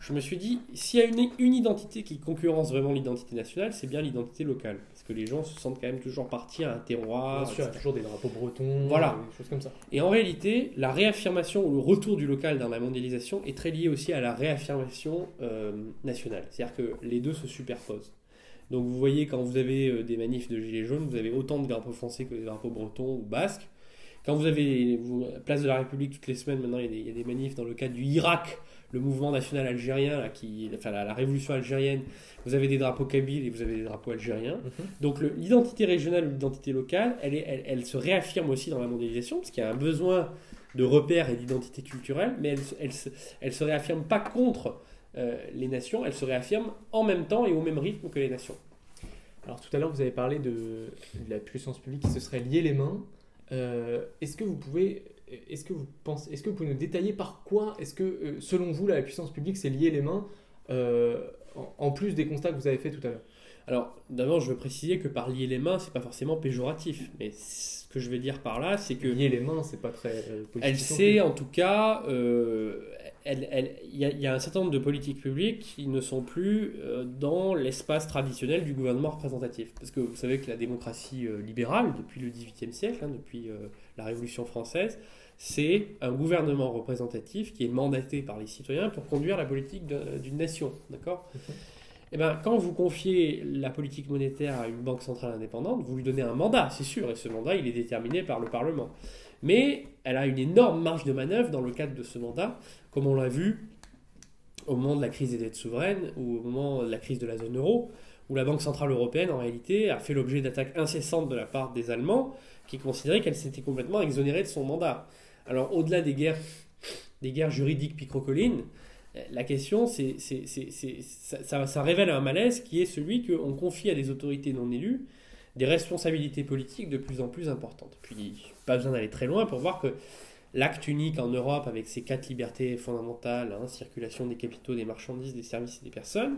je me suis dit, s'il y a une, une identité qui concurrence vraiment l'identité nationale, c'est bien l'identité locale. Parce que les gens se sentent quand même toujours partis à un terroir. Bien sûr, il y a toujours des drapeaux bretons, voilà. Des choses comme ça. Et en réalité, la réaffirmation ou le retour du local dans la mondialisation est très lié aussi à la réaffirmation euh, nationale. C'est-à-dire que les deux se superposent. Donc vous voyez, quand vous avez des manifs de gilets jaunes, vous avez autant de drapeaux français que de drapeaux bretons ou basques. Quand vous avez vous, Place de la République toutes les semaines, maintenant il y, a des, il y a des manifs dans le cadre du Irak, le mouvement national algérien, là, qui, enfin, la, la révolution algérienne, vous avez des drapeaux kabyles et vous avez des drapeaux algériens. Mm-hmm. Donc le, l'identité régionale ou l'identité locale, elle, est, elle, elle se réaffirme aussi dans la mondialisation, parce qu'il y a un besoin de repères et d'identité culturelle, mais elle ne elle, elle, elle se réaffirme pas contre euh, les nations, elle se réaffirme en même temps et au même rythme que les nations. Alors tout à l'heure, vous avez parlé de, de la puissance publique qui se serait liée les mains. Euh, est-ce que vous pouvez, est-ce que vous pensez, est-ce que vous pouvez nous détailler par quoi, est-ce que euh, selon vous la puissance publique s'est liée les mains, euh, en, en plus des constats que vous avez fait tout à l'heure? Alors d'abord, je veux préciser que par lier les mains, c'est pas forcément péjoratif, mais ce que je vais dire par là, c'est que lier les mains, c'est pas très euh, politique. Elle sait en tout cas, euh, elle, elle, y, a, y a un certain nombre de politiques publiques qui ne sont plus euh, dans l'espace traditionnel du gouvernement représentatif. Parce que vous savez que la démocratie euh, libérale, depuis le dix-huitième siècle, hein, depuis euh, la Révolution française, c'est un gouvernement représentatif qui est mandaté par les citoyens pour conduire la politique de, d'une nation. D'accord ? Mm-hmm. Eh ben, quand vous confiez la politique monétaire à une banque centrale indépendante, vous lui donnez un mandat, c'est sûr, et ce mandat, il est déterminé par le Parlement. Mais elle a une énorme marge de manœuvre dans le cadre de ce mandat, comme on l'a vu au moment de la crise des dettes souveraines ou au moment de la crise de la zone euro, où la Banque centrale européenne, en réalité, a fait l'objet d'attaques incessantes de la part des Allemands, qui considéraient qu'elle s'était complètement exonérée de son mandat. Alors, au-delà des guerres, des guerres juridiques picrocolines, la question, c'est, c'est, c'est, c'est, ça, ça, ça révèle un malaise qui est celui qu'on confie à des autorités non élues des responsabilités politiques de plus en plus importantes. Puis, pas besoin d'aller très loin pour voir que l'acte unique en Europe, avec ses quatre libertés fondamentales, hein, circulation des capitaux, des marchandises, des services et des personnes,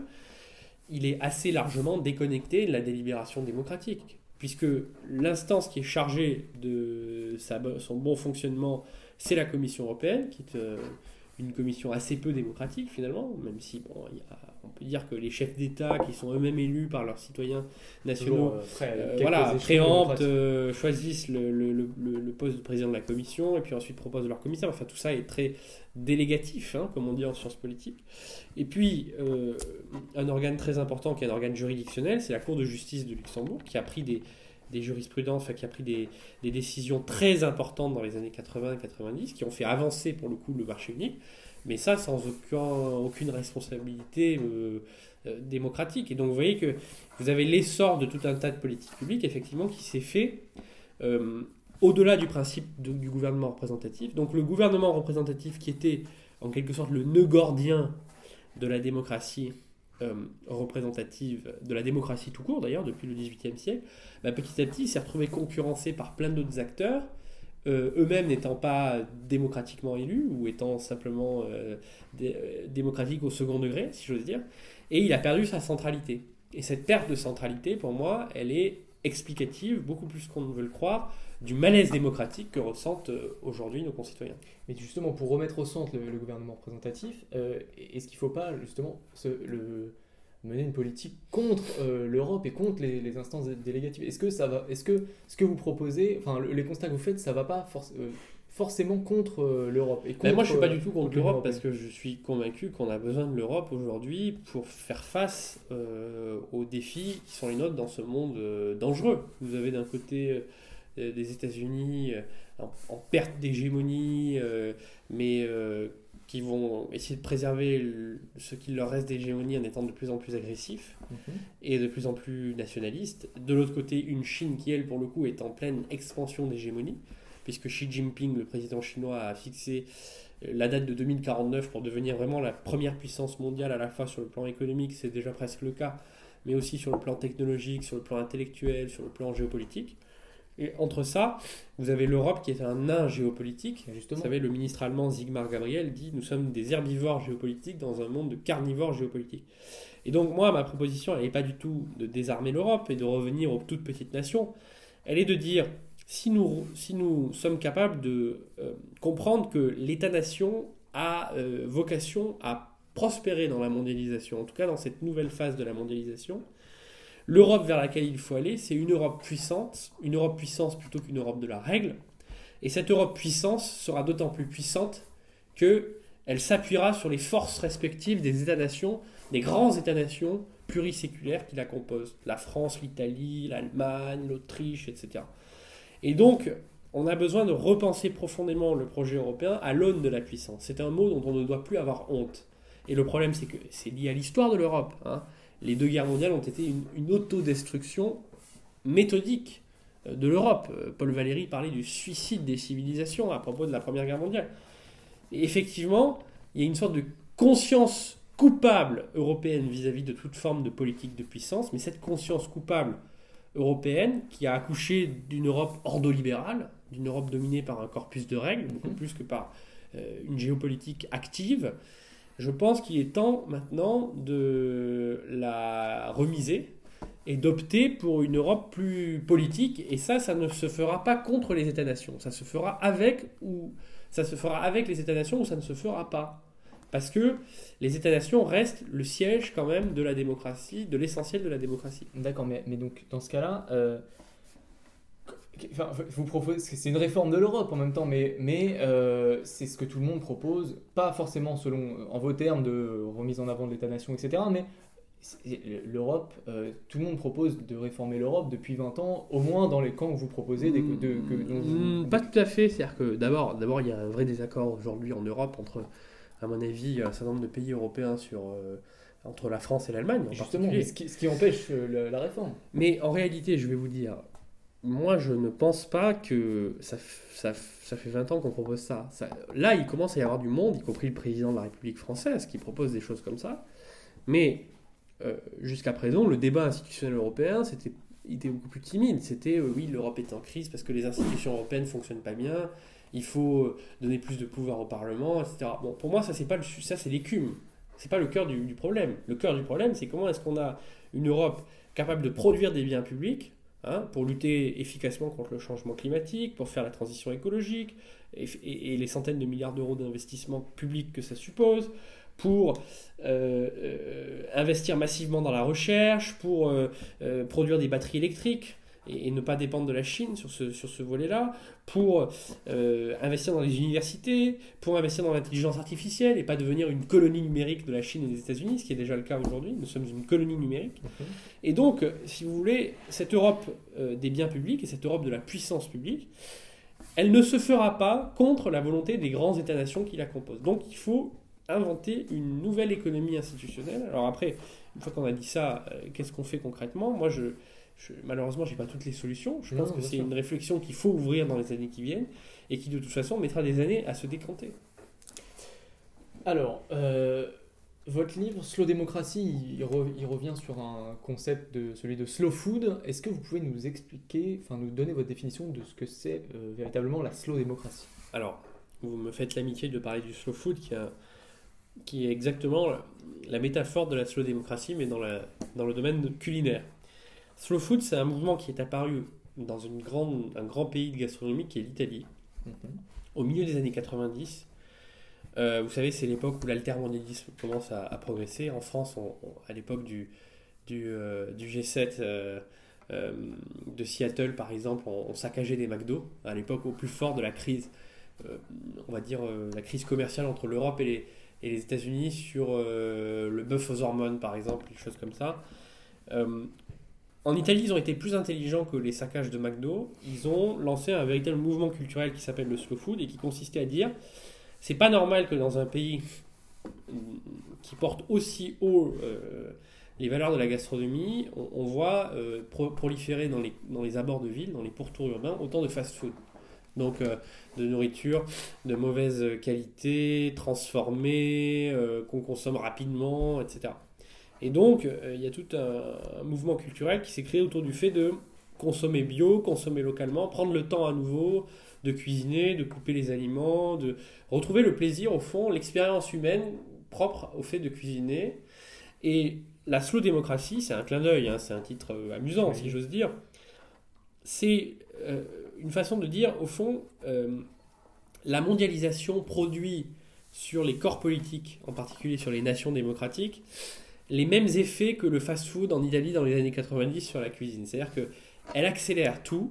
il est assez largement déconnecté de la délibération démocratique, puisque l'instance qui est chargée de sa, son bon fonctionnement, c'est la Commission européenne, qui est euh, une commission assez peu démocratique finalement, même si bon, y a, on peut dire que les chefs d'État qui sont eux-mêmes élus par leurs citoyens nationaux, euh, prêt, euh, voilà, préemptent, euh, choisissent le, le, le, le poste de président de la commission et puis ensuite proposent leur commissaire. Enfin, tout ça est très délégatif, hein, comme on dit en sciences politiques. Et puis, euh, un organe très important qui est un organe juridictionnel, c'est la Cour de justice de Luxembourg, qui a pris des des jurisprudences, enfin, qui a pris des, des décisions très importantes dans les années quatre-vingts quatre-vingt-dix, qui ont fait avancer pour le coup le marché unique, mais ça sans aucun, aucune responsabilité euh, euh, démocratique. Et donc vous voyez que vous avez l'essor de tout un tas de politiques publiques, effectivement, qui s'est fait euh, au-delà du principe de, du gouvernement représentatif. Donc le gouvernement représentatif qui était en quelque sorte le nœud gordien de la démocratie Euh, représentative, de la démocratie tout court d'ailleurs depuis le dix-huitième siècle, bah, petit à petit il s'est retrouvé concurrencé par plein d'autres acteurs, euh, eux-mêmes n'étant pas démocratiquement élus ou étant simplement euh, dé- euh, démocratiques au second degré, si j'ose dire, et il a perdu sa centralité. Et cette perte de centralité, pour moi, elle est explicative, beaucoup plus qu'on ne veut le croire, du malaise démocratique que ressentent aujourd'hui nos concitoyens. Mais justement, pour remettre au centre le, le gouvernement représentatif, euh, est-ce qu'il ne faut pas justement se, le, mener une politique contre euh, l'Europe et contre les, les instances délégatives? Est-ce que ça va, est-ce que ce que vous proposez, enfin le, les constats que vous faites, ça ne va pas forc- euh, forcément contre euh, l'Europe et contre, ben moi, je ne suis pas du tout contre euh, l'Europe parce que je suis convaincu qu'on a besoin de l'Europe aujourd'hui pour faire face euh, aux défis qui sont les nôtres dans ce monde euh, dangereux. Vous avez d'un côté euh, des États-Unis euh, en, en perte d'hégémonie, euh, mais euh, qui vont essayer de préserver le, ce qu'il leur reste d'hégémonie en étant de plus en plus agressifs mm-hmm. et de plus en plus nationalistes. De l'autre côté, une Chine qui, elle, pour le coup, est en pleine expansion d'hégémonie, puisque Xi Jinping, le président chinois, a fixé la date de deux mille quarante-neuf pour devenir vraiment la première puissance mondiale à la fois sur le plan économique, c'est déjà presque le cas, mais aussi sur le plan technologique, sur le plan intellectuel, sur le plan géopolitique. Et entre ça, vous avez l'Europe qui est un nain géopolitique. Justement. Vous savez, le ministre allemand Sigmar Gabriel dit « Nous sommes des herbivores géopolitiques dans un monde de carnivores géopolitiques ». Et donc moi, ma proposition, elle n'est pas du tout de désarmer l'Europe et de revenir aux toutes petites nations. Elle est de dire, si nous, si nous sommes capables de euh, comprendre que l'État-nation a euh, vocation à prospérer dans la mondialisation, en tout cas dans cette nouvelle phase de la mondialisation, l'Europe vers laquelle il faut aller, c'est une Europe puissante, une Europe puissance plutôt qu'une Europe de la règle. Et cette Europe puissance sera d'autant plus puissante qu'elle s'appuiera sur les forces respectives des États-nations, des grands États-nations pluriséculaires qui la composent. La France, l'Italie, l'Allemagne, l'Autriche, et cetera. Et donc, on a besoin de repenser profondément le projet européen à l'aune de la puissance. C'est un mot dont on ne doit plus avoir honte. Et le problème, c'est que c'est lié à l'histoire de l'Europe. Hein. Les deux guerres mondiales ont été une, une autodestruction méthodique de l'Europe. Paul Valéry parlait du suicide des civilisations à propos de la Première Guerre mondiale. Et effectivement, il y a une sorte de conscience coupable européenne vis-à-vis de toute forme de politique de puissance, mais cette conscience coupable européenne qui a accouché d'une Europe ordolibérale, d'une Europe dominée par un corpus de règles, beaucoup plus que par euh, une géopolitique active, je pense qu'il est temps maintenant de la remiser et d'opter pour une Europe plus politique. Et ça, ça ne se fera pas contre les États-nations. Ça se fera avec ou ça se fera avec les États-nations ou ça ne se fera pas. Parce que les États-nations restent le siège quand même de la démocratie, de l'essentiel de la démocratie. D'accord, mais, mais donc dans ce cas-là, euh, enfin, je vous propose, c'est une réforme de l'Europe en même temps, mais, mais euh, c'est ce que tout le monde propose, pas forcément selon, en vos termes de remise en avant de l'État-nation, et cetera, mais l'Europe, euh, tout le monde propose de réformer l'Europe depuis vingt ans, au moins dans les camps où vous proposez des, de, de, dont vous... Pas tout à fait, c'est-à-dire que d'abord, d'abord il y a un vrai désaccord aujourd'hui en Europe entre, à mon avis, un certain nombre de pays européens sur, euh, entre la France et l'Allemagne. Justement, ce qui, ce qui empêche euh, la, la réforme. Mais en réalité, je vais vous dire, moi je ne pense pas que ça, ça, ça fait vingt ans qu'on propose ça. ça. Là, il commence à y avoir du monde, y compris le président de la République française, qui propose des choses comme ça. Mais euh, jusqu'à présent, le débat institutionnel européen, c'était, il était beaucoup plus timide. C'était, euh, oui, l'Europe est en crise parce que les institutions européennes ne fonctionnent pas bien. Il faut donner plus de pouvoir au Parlement, et cetera. Bon, pour moi, ça, c'est pas le, ça, c'est l'écume. C'est pas le cœur du, du problème. Le cœur du problème, c'est comment est-ce qu'on a une Europe capable de produire des biens publics, hein, pour lutter efficacement contre le changement climatique, pour faire la transition écologique, et, et, et les centaines de milliards d'euros d'investissement public que ça suppose, pour euh, euh, investir massivement dans la recherche, pour euh, euh, produire des batteries électriques, et, et ne pas dépendre de la Chine sur ce, sur ce volet-là, pour euh, investir dans les universités, pour investir dans l'intelligence artificielle et pas devenir une colonie numérique de la Chine et des États-Unis, ce qui est déjà le cas aujourd'hui. Nous sommes une colonie numérique. Okay. Et donc, si vous voulez, cette Europe euh, des biens publics et cette Europe de la puissance publique, elle ne se fera pas contre la volonté des grands États-nations qui la composent. Donc, il faut inventer une nouvelle économie institutionnelle. Alors après, une fois qu'on a dit ça, euh, qu'est-ce qu'on fait concrètement ? Moi, je... Je, malheureusement, je n'ai pas toutes les solutions. Je pense non, que c'est sûr. Une réflexion qu'il faut ouvrir dans les années qui viennent et qui, de toute façon, mettra des années à se décanter. Alors, euh, votre livre, Slow Démocratie, il, re, il revient sur un concept, de celui de slow food. Est-ce que vous pouvez nous expliquer, enfin nous donner votre définition de ce que c'est euh, véritablement la slow démocratie ? Alors, vous me faites l'amitié de parler du slow food qui, a, qui est exactement la, la métaphore de la slow démocratie, mais dans, la, dans le domaine culinaire. Slow food, c'est un mouvement qui est apparu dans une grande, un grand pays de gastronomie qui est l'Italie, mm-hmm. au milieu des années quatre-vingt-dix. Euh, vous savez, c'est l'époque où l'altermondialisme commence à, à progresser. En France, on, on, à l'époque du, du, euh, du G sept euh, euh, de Seattle, par exemple, on, on saccageait des McDo. À l'époque, au plus fort de la crise, euh, on va dire euh, la crise commerciale entre l'Europe et les, et les États-Unis sur euh, le bœuf aux hormones, par exemple, des choses comme ça. Euh, En Italie, ils ont été plus intelligents que les saccages de McDo. Ils ont lancé un véritable mouvement culturel qui s'appelle le slow food et qui consistait à dire c'est pas normal que dans un pays qui porte aussi haut euh, les valeurs de la gastronomie, on, on voit euh, pro- proliférer dans les, dans les abords de ville, dans les pourtours urbains, autant de fast-food. Donc euh, de nourriture de mauvaise qualité, transformée, euh, qu'on consomme rapidement, et cetera. Et donc, euh, il y a tout un, un mouvement culturel qui s'est créé autour du fait de consommer bio, consommer localement, prendre le temps à nouveau de cuisiner, de couper les aliments, de retrouver le plaisir, au fond, l'expérience humaine propre au fait de cuisiner. Et la slow démocratie, c'est un clin d'œil, hein, c'est un titre amusant, oui. si j'ose dire. C'est euh, une façon de dire, au fond, euh, la mondialisation produit sur les corps politiques, en particulier sur les nations démocratiques, les mêmes effets que le fast-food en Italie dans les années quatre-vingt-dix sur la cuisine. C'est-à-dire qu'elle accélère tout,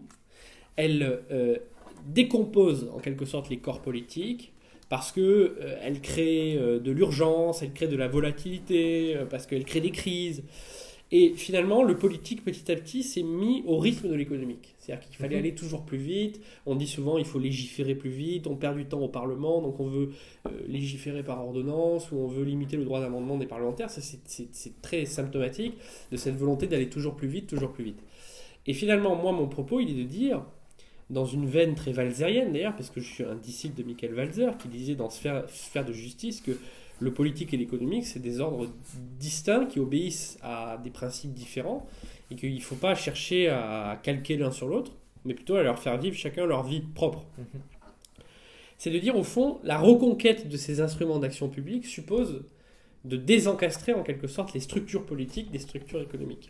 elle euh, décompose en quelque sorte les corps politiques, parce qu'elle euh, crée euh, de l'urgence, elle crée de la volatilité, euh, parce qu'elle crée des crises. Et finalement, le politique, petit à petit, s'est mis au rythme de l'économique. C'est-à-dire qu'il fallait mmh. aller toujours plus vite. On dit souvent qu'il faut légiférer plus vite. On perd du temps au Parlement, donc on veut euh, légiférer par ordonnance ou on veut limiter le droit d'amendement des parlementaires. Ça, c'est, c'est, c'est très symptomatique de cette volonté d'aller toujours plus vite, toujours plus vite. Et finalement, moi, mon propos, il est de dire, dans une veine très walzerienne d'ailleurs, parce que je suis un disciple de Michael Walzer, qui disait dans Sphère, Sphère de justice que le politique et l'économique, c'est des ordres distincts qui obéissent à des principes différents et qu'il ne faut pas chercher à calquer l'un sur l'autre, mais plutôt à leur faire vivre chacun leur vie propre. Mmh. C'est de dire, au fond, la reconquête de ces instruments d'action publique suppose de désencastrer en quelque sorte les structures politiques des structures économiques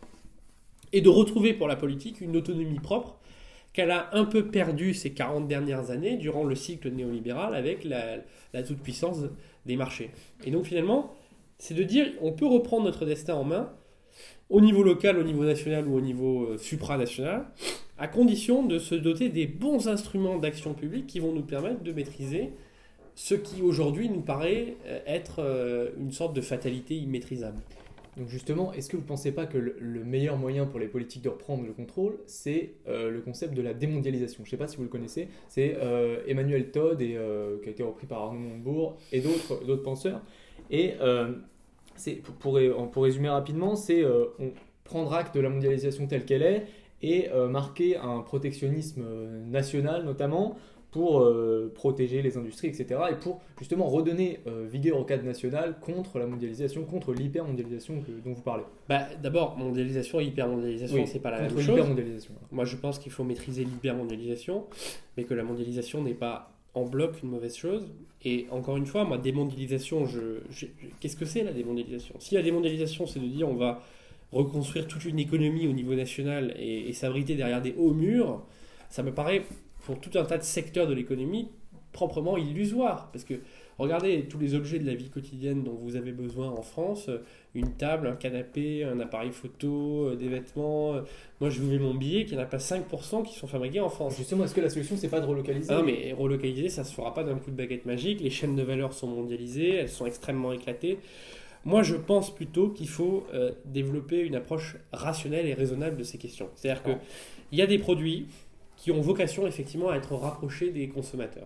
et de retrouver pour la politique une autonomie propre qu'elle a un peu perdue ces quarante dernières années durant le cycle néolibéral avec la, la toute-puissance des marchés. Et donc finalement, c'est de dire on peut reprendre notre destin en main au niveau local, au niveau national ou au niveau euh, supranational, à condition de se doter des bons instruments d'action publique qui vont nous permettre de maîtriser ce qui aujourd'hui nous paraît être euh, une sorte de fatalité immaîtrisable. Donc justement, est-ce que vous ne pensez pas que le, le meilleur moyen pour les politiques de reprendre le contrôle, c'est euh, le concept de la démondialisation ? Je ne sais pas si vous le connaissez, c'est euh, Emmanuel Todd, et, euh, qui a été repris par Arnaud Montebourg et d'autres, d'autres penseurs. Et euh, c'est, pour, pour, pour résumer rapidement, c'est euh, on prendre acte de la mondialisation telle qu'elle est et euh, marquer un protectionnisme national notamment, pour euh, protéger les industries, et cetera. Et pour justement redonner euh, vigueur au cadre national contre la mondialisation, contre l'hypermondialisation que, dont vous parlez. Bah, d'abord, mondialisation et hypermondialisation, oui, c'est pas la même chose. L'hypermondialisation. Moi, je pense qu'il faut maîtriser l'hypermondialisation, mais que la mondialisation n'est pas en bloc une mauvaise chose. Et encore une fois, moi, démondialisation, je, je, qu'est-ce que c'est la démondialisation ? Si la démondialisation, c'est de dire on va reconstruire toute une économie au niveau national et, et s'abriter derrière des hauts murs, ça me paraît, pour tout un tas de secteurs de l'économie, proprement illusoire. Parce que regardez tous les objets de la vie quotidienne dont vous avez besoin en France, une table, un canapé, un appareil photo, des vêtements. Moi, je vous mets mon billet qu'il n'y en a pas cinq pour cent qui sont fabriqués en France. Justement, est-ce que la solution, c'est pas de relocaliser ? Ah non, mais relocaliser, ça ne se fera pas d'un coup de baguette magique. Les chaînes de valeur sont mondialisées, elles sont extrêmement éclatées. Moi, je pense plutôt qu'il faut euh, développer une approche rationnelle et raisonnable de ces questions. C'est-à-dire qu'il y a des produits qui ont vocation effectivement à être rapprochés des consommateurs.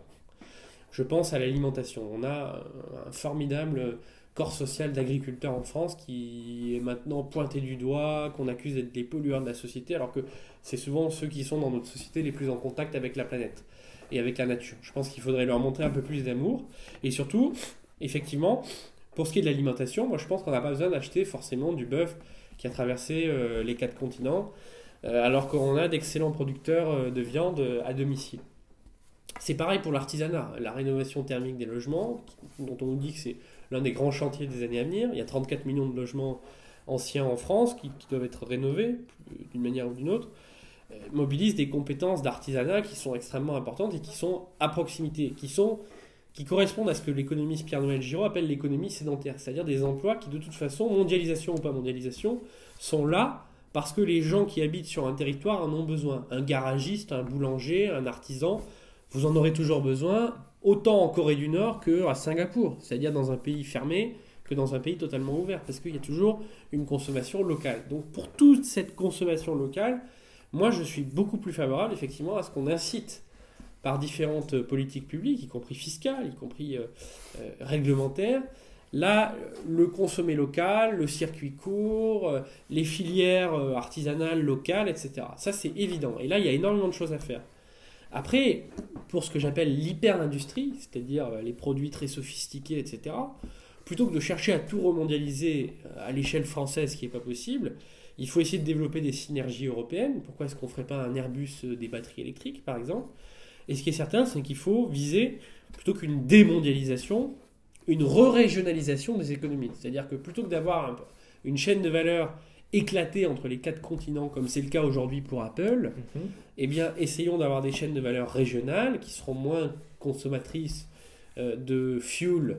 Je pense à l'alimentation. On a un formidable corps social d'agriculteurs en France qui est maintenant pointé du doigt, qu'on accuse d'être des pollueurs de la société, alors que c'est souvent ceux qui sont dans notre société les plus en contact avec la planète et avec la nature. Je pense qu'il faudrait leur montrer un peu plus d'amour. Et surtout, effectivement, pour ce qui est de l'alimentation, moi je pense qu'on n'a pas besoin d'acheter forcément du bœuf qui a traversé euh, les quatre continents, euh, alors qu'on a d'excellents producteurs euh, de viande euh, à domicile. C'est pareil pour l'artisanat, la rénovation thermique des logements, dont on nous dit que c'est l'un des grands chantiers des années à venir. Il y a trente-quatre millions de logements anciens en France qui, qui doivent être rénovés d'une manière ou d'une autre, euh, mobilisent des compétences d'artisanat qui sont extrêmement importantes et qui sont à proximité, qui, sont, qui correspondent à ce que l'économiste Pierre-Noël Giraud appelle l'économie sédentaire, c'est-à-dire des emplois qui, de toute façon, mondialisation ou pas mondialisation, sont là parce que les gens qui habitent sur un territoire en ont besoin. Un garagiste, un boulanger, un artisan, vous en aurez toujours besoin, autant en Corée du Nord qu'à Singapour, c'est-à-dire dans un pays fermé que dans un pays totalement ouvert, parce qu'il y a toujours une consommation locale. Donc pour toute cette consommation locale, moi je suis beaucoup plus favorable effectivement à ce qu'on incite par différentes politiques publiques, y compris fiscales, y compris euh, euh, réglementaires, là, le consommer local, le circuit court, euh, les filières euh, artisanales locales, et cetera. Ça c'est évident, et là il y a énormément de choses à faire. Après, pour ce que j'appelle l'hyper-industrie, c'est-à-dire les produits très sophistiqués, et cetera, plutôt que de chercher à tout remondialiser à l'échelle française, ce qui n'est pas possible, il faut essayer de développer des synergies européennes. Pourquoi est-ce qu'on ne ferait pas un Airbus des batteries électriques, par exemple ? Et ce qui est certain, c'est qu'il faut viser, plutôt qu'une démondialisation, une re-régionalisation des économies. C'est-à-dire que plutôt que d'avoir un, une chaîne de valeur éclatées entre les quatre continents, comme c'est le cas aujourd'hui pour Apple, mmh. eh bien, essayons d'avoir des chaînes de valeur régionales qui seront moins consommatrices euh, de fuel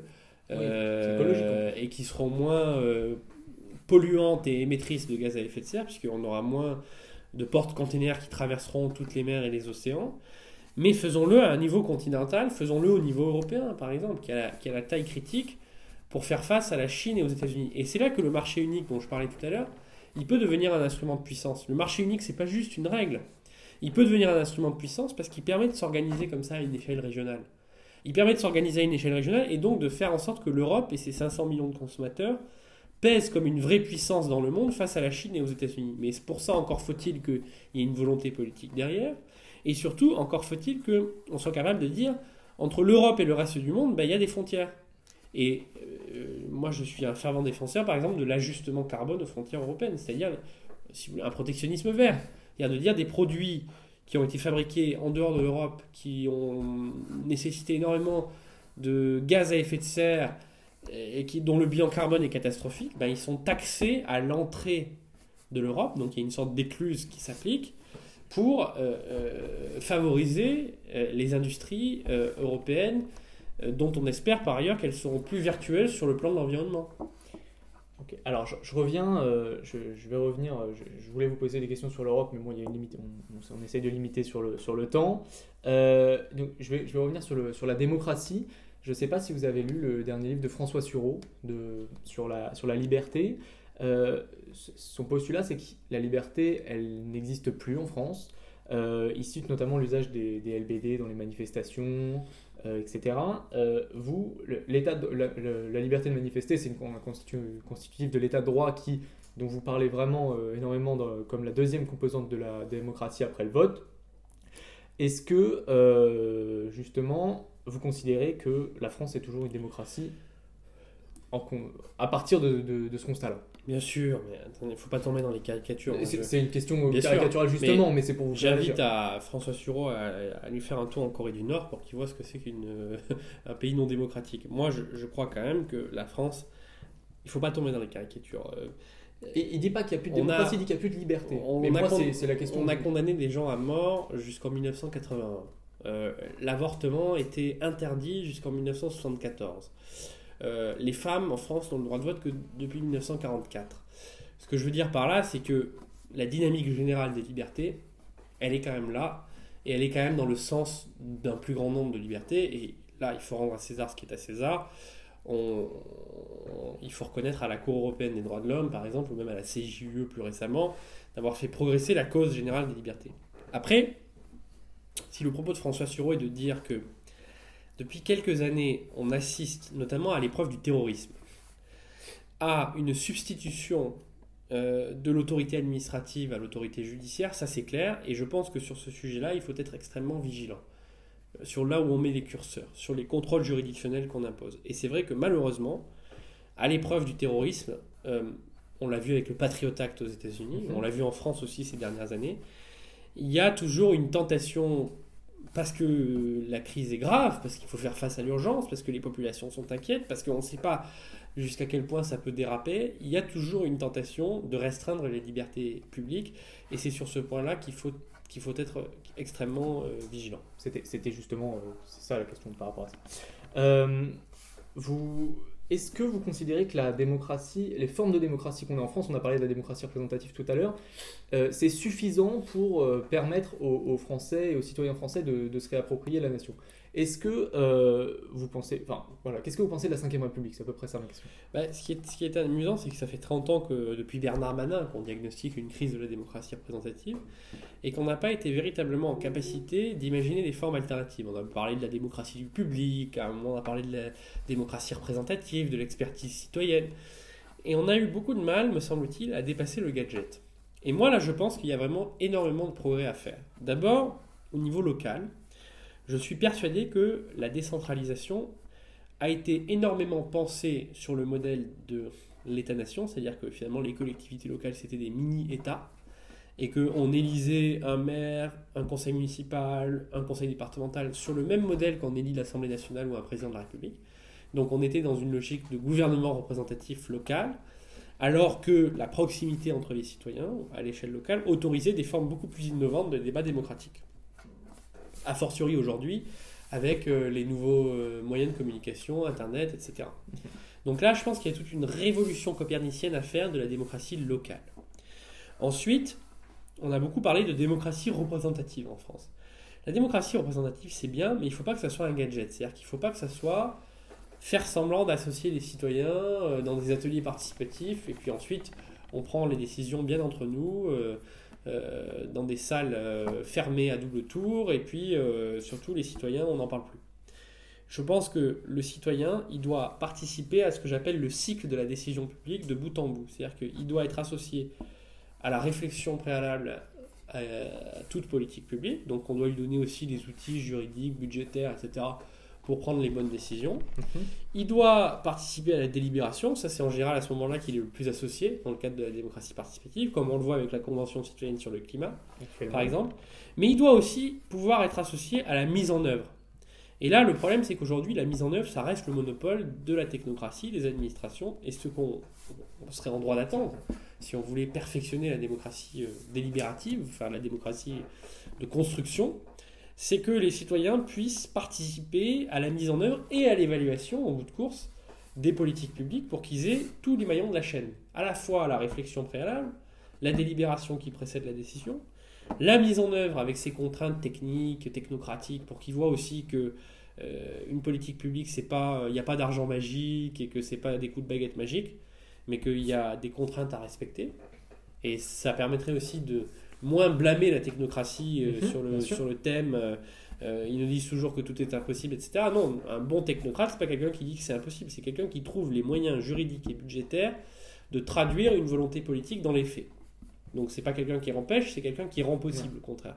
euh, et qui seront moins euh, polluantes et émettrices de gaz à effet de serre, puisqu'on aura moins de porte-containers qui traverseront toutes les mers et les océans. Mais faisons-le à un niveau continental, faisons-le au niveau européen, par exemple, qui a la, qui a la taille critique pour faire face à la Chine et aux États-Unis. Et c'est là que le marché unique dont je parlais tout à l'heure, il peut devenir un instrument de puissance. Le marché unique, c'est pas juste une règle. Il peut devenir un instrument de puissance parce qu'il permet de s'organiser comme ça à une échelle régionale. Il permet de s'organiser à une échelle régionale et donc de faire en sorte que l'Europe et ses cinq cents millions de consommateurs pèsent comme une vraie puissance dans le monde face à la Chine et aux États-Unis. Mais c'est pour ça, encore faut-il qu'il y ait une volonté politique derrière. Et surtout, encore faut-il qu'on soit capable de dire, entre l'Europe et le reste du monde, ben, il y a des frontières. Et euh, moi, je suis un fervent défenseur, par exemple, de l'ajustement carbone aux frontières européennes, c'est-à-dire, si vous voulez, un protectionnisme vert. C'est-à-dire de dire des produits qui ont été fabriqués en dehors de l'Europe, qui ont nécessité énormément de gaz à effet de serre et qui, dont le bilan carbone est catastrophique, ben, ils sont taxés à l'entrée de l'Europe, donc il y a une sorte d'écluse qui s'applique, pour euh, euh, favoriser euh, les industries euh, européennes euh, dont on espère par ailleurs qu'elles seront plus vertueuses sur le plan de l'environnement. Okay. Alors je, je reviens, euh, je, je vais revenir, je, je voulais vous poser des questions sur l'Europe, mais bon, il y a une limite, on, on, on essaye de limiter sur le, sur le temps. Euh, donc je vais, je vais revenir sur, le, sur la démocratie. Je ne sais pas si vous avez lu le dernier livre de François Sureau de, sur, la, sur la liberté. Euh, son postulat, c'est que la liberté, elle n'existe plus en France. Euh, il cite notamment l'usage des, des L B D dans les manifestations, euh, et cetera. Euh, vous, le, l'état de, la, la, la liberté de manifester, c'est une, un constitu, constitutif de l'état de droit qui, dont vous parlez vraiment euh, énormément dans, comme la deuxième composante de la démocratie après le vote. Est-ce que, euh, justement, vous considérez que la France est toujours une démocratie en, à partir de, de, de ce constat-là? Bien sûr, mais il ne faut pas tomber dans les caricatures. C'est, je... c'est une question Bien caricaturale sûr, justement, mais, mais c'est pour vous. J'invite à François Sureau à, à lui faire un tour en Corée du Nord pour qu'il voit ce que c'est qu'un pays non démocratique. Moi, je, je crois quand même que la France, il ne faut pas tomber dans les caricatures. Et il ne dit pas qu'il n'y a plus de démocratie, a, il dit qu'il n'y a plus de liberté. On, mais on moi, con... c'est, c'est la question. On a condamné des gens à mort jusqu'en mille neuf cent quatre-vingt-un. Euh, l'avortement était interdit jusqu'en mille neuf cent soixante-quatorze. Euh, les femmes en France n'ont le droit de vote que depuis mille neuf cent quarante-quatre. Ce que je veux dire par là, c'est que la dynamique générale des libertés, elle est quand même là, et elle est quand même dans le sens d'un plus grand nombre de libertés. Et là, il faut rendre à César ce qui est à César. On, on, il faut reconnaître à la Cour européenne des droits de l'homme, par exemple, ou même à la C J U E plus récemment, d'avoir fait progresser la cause générale des libertés. Après, si le propos de François Sureau est de dire que depuis quelques années, on assiste notamment à l'épreuve du terrorisme, à une substitution euh, de l'autorité administrative à l'autorité judiciaire, ça c'est clair, et je pense que sur ce sujet-là, il faut être extrêmement vigilant, euh, sur là où on met les curseurs, sur les contrôles juridictionnels qu'on impose. Et c'est vrai que malheureusement, à l'épreuve du terrorisme, euh, on l'a vu avec le Patriot Act aux États-Unis, mmh. on l'a vu en France aussi ces dernières années, il y a toujours une tentation, parce que la crise est grave, parce qu'il faut faire face à l'urgence, parce que les populations sont inquiètes, parce qu'on ne sait pas jusqu'à quel point ça peut déraper, il y a toujours une tentation de restreindre les libertés publiques, et c'est sur ce point-là qu'il faut, qu'il faut être extrêmement euh, vigilant. C'était, c'était justement, euh, c'est ça la question par rapport à ça. Euh, vous... Est-ce que vous considérez que la démocratie, les formes de démocratie qu'on a en France, on a parlé de la démocratie représentative tout à l'heure, euh, c'est suffisant pour euh, permettre aux, aux Français et aux citoyens français de, de se réapproprier la nation? Est-ce que euh, vous pensez, enfin voilà, qu'est-ce que vous pensez de la cinquième République? C'est à peu près ça ma question. Bah, ce, qui est, ce qui est amusant, c'est que ça fait trente ans que depuis Bernard Manin qu'on diagnostique une crise de la démocratie représentative et qu'on n'a pas été véritablement en capacité d'imaginer des formes alternatives. On a parlé de la démocratie du public, à un moment on a parlé de la démocratie représentative, de l'expertise citoyenne, et on a eu beaucoup de mal, me semble-t-il, à dépasser le gadget. Et moi là, je pense qu'il y a vraiment énormément de progrès à faire. D'abord, au niveau local, je suis persuadé que la décentralisation a été énormément pensée sur le modèle de l'État-nation, c'est-à-dire que finalement les collectivités locales c'était des mini-États, et qu'on élisait un maire, un conseil municipal, un conseil départemental sur le même modèle qu'on élit l'Assemblée nationale ou un président de la République. Donc on était dans une logique de gouvernement représentatif local, alors que la proximité entre les citoyens à l'échelle locale autorisait des formes beaucoup plus innovantes de débat démocratique. A fortiori aujourd'hui, avec euh, les nouveaux euh, moyens de communication, Internet, et cetera. Donc là, je pense qu'il y a toute une révolution copernicienne à faire de la démocratie locale. Ensuite, on a beaucoup parlé de démocratie représentative en France. La démocratie représentative, c'est bien, mais il ne faut pas que ça soit un gadget. C'est-à-dire qu'il ne faut pas que ça soit faire semblant d'associer les citoyens euh, dans des ateliers participatifs, et puis ensuite, on prend les décisions bien entre nous, euh, euh, dans des salles euh, fermées à double tour, et puis euh, surtout, les citoyens, on n'en parle plus. Je pense que le citoyen, il doit participer à ce que j'appelle le cycle de la décision publique de bout en bout. C'est-à-dire qu'il doit être associé à la réflexion préalable à, à toute politique publique. Donc on doit lui donner aussi des outils juridiques, budgétaires, et cetera pour prendre les bonnes décisions. Mm-hmm. Il doit participer à la délibération. Ça, c'est en général à ce moment-là qu'il est le plus associé dans le cadre de la démocratie participative, comme on le voit avec la Convention citoyenne sur le climat, Actuellement. par exemple. Mais il doit aussi pouvoir être associé à la mise en œuvre. Et là, le problème, c'est qu'aujourd'hui, la mise en œuvre, ça reste le monopole de la technocratie, des administrations, et ce qu'on on serait en droit d'attendre, si on voulait perfectionner la démocratie euh, délibérative, enfin la démocratie de construction, c'est que les citoyens puissent participer à la mise en œuvre et à l'évaluation, en bout de course, des politiques publiques pour qu'ils aient tous les maillons de la chaîne. À la fois la réflexion préalable, la délibération qui précède la décision, la mise en œuvre avec ses contraintes techniques, technocratiques, pour qu'ils voient aussi que euh, une politique publique, c'est pas, il n'y a pas d'argent magique et que c'est pas des coups de baguette magique, mais qu'il y a des contraintes à respecter. Et ça permettrait aussi de moins blâmer la technocratie euh, mmh, sur, le, sur le thème. Euh, euh, ils nous disent toujours que tout est impossible, et cetera. Non, un bon technocrate, c'est pas quelqu'un qui dit que c'est impossible, c'est quelqu'un qui trouve les moyens juridiques et budgétaires de traduire une volonté politique dans les faits. Donc c'est pas quelqu'un qui empêche, c'est quelqu'un qui rend possible, ouais. Au contraire.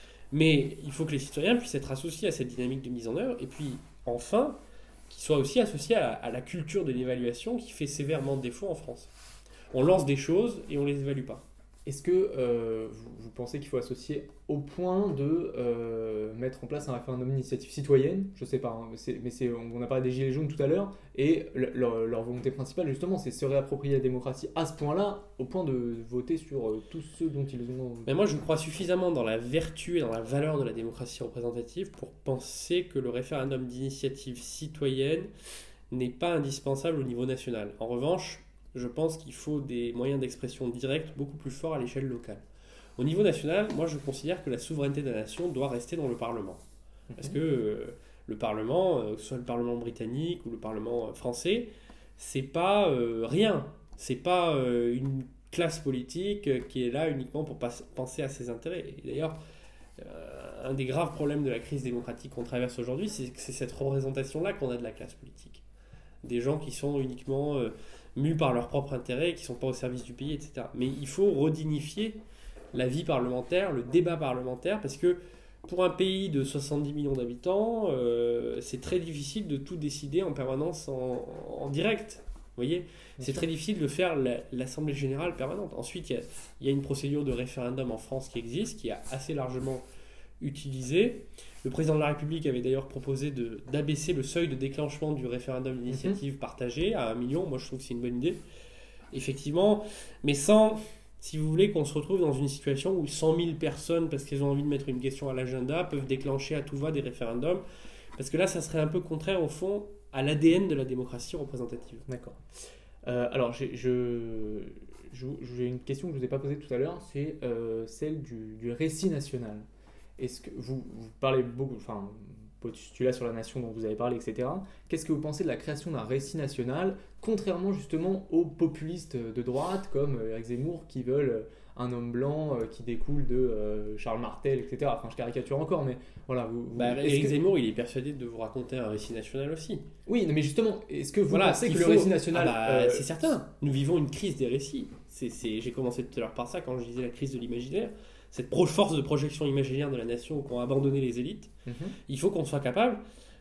Mais il faut que les citoyens puissent être associés à cette dynamique de mise en œuvre, et puis enfin, qu'ils soient aussi associés à, à la culture de l'évaluation qui fait sévèrement défaut en France. On lance des choses et on les évalue pas. Est-ce que euh, vous, vous pensez qu'il faut associer au point de euh, mettre en place un référendum d'initiative citoyenne ? Je sais pas, hein, c'est, mais c'est, on a parlé des Gilets jaunes tout à l'heure, et le, leur, leur volonté principale, justement, c'est de se réapproprier la démocratie à ce point-là, au point de voter sur euh, tous ceux dont ils ont... Mais moi, je crois suffisamment dans la vertu et dans la valeur de la démocratie représentative pour penser que le référendum d'initiative citoyenne n'est pas indispensable au niveau national. En revanche, je pense qu'il faut des moyens d'expression directs beaucoup plus forts à l'échelle locale. Au niveau national, moi je considère que la souveraineté de la nation doit rester dans le Parlement. Parce que euh, le Parlement, euh, que ce soit le Parlement britannique ou le Parlement français, c'est pas euh, rien. C'est pas euh, une classe politique qui est là uniquement pour pas, penser à ses intérêts. Et d'ailleurs, euh, un des graves problèmes de la crise démocratique qu'on traverse aujourd'hui, c'est que c'est cette représentation-là qu'on a de la classe politique. Des gens qui sont uniquement... Euh, mus par leur propre intérêt, qui ne sont pas au service du pays, et cetera. Mais il faut redignifier la vie parlementaire, le débat parlementaire, parce que pour un pays de soixante-dix millions d'habitants, euh, c'est très difficile de tout décider en permanence en, en direct. Vous voyez ? C'est très difficile de faire la, l'Assemblée générale permanente. Ensuite, il y a, il y a une procédure de référendum en France qui existe, qui est assez largement utilisée. Le président de la République avait d'ailleurs proposé de, d'abaisser le seuil de déclenchement du référendum d'initiative mmh. partagée à un million. Moi, je trouve que c'est une bonne idée. Effectivement, mais sans, si vous voulez, qu'on se retrouve dans une situation où cent mille personnes, parce qu'elles ont envie de mettre une question à l'agenda, peuvent déclencher à tout va des référendums. Parce que là, ça serait un peu contraire, au fond, à l'A D N de la démocratie représentative. D'accord. Euh, alors, j'ai, je, je, j'ai une question que je ne vous ai pas posée tout à l'heure, c'est euh, celle du, du récit national. Est-ce que vous, vous parlez beaucoup, enfin, postulat sur la nation dont vous avez parlé, et cetera. Qu'est-ce que vous pensez de la création d'un récit national, contrairement justement aux populistes de droite comme Éric Zemmour qui veulent un homme blanc qui découle de euh, Charles Martel, et cetera. Enfin, je caricature encore, mais voilà. Vous, vous, bah, Éric que... Zemmour, il est persuadé de vous raconter un récit national aussi. Oui, mais justement, est-ce que vous voilà, pensez que faut... le récit national... Ah bah, euh... C'est certain. Nous vivons une crise des récits. C'est, c'est... J'ai commencé tout à l'heure par ça quand je disais la crise de l'imaginaire. Cette pro- force de projection imaginaire de la nation qu'ont abandonné les élites, mm-hmm. il faut qu'on soit capable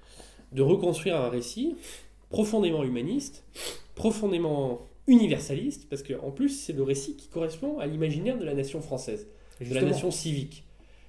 de reconstruire un récit profondément humaniste, profondément universaliste, parce qu'en plus, c'est le récit qui correspond à l'imaginaire de la nation française, Justement. de la nation civique.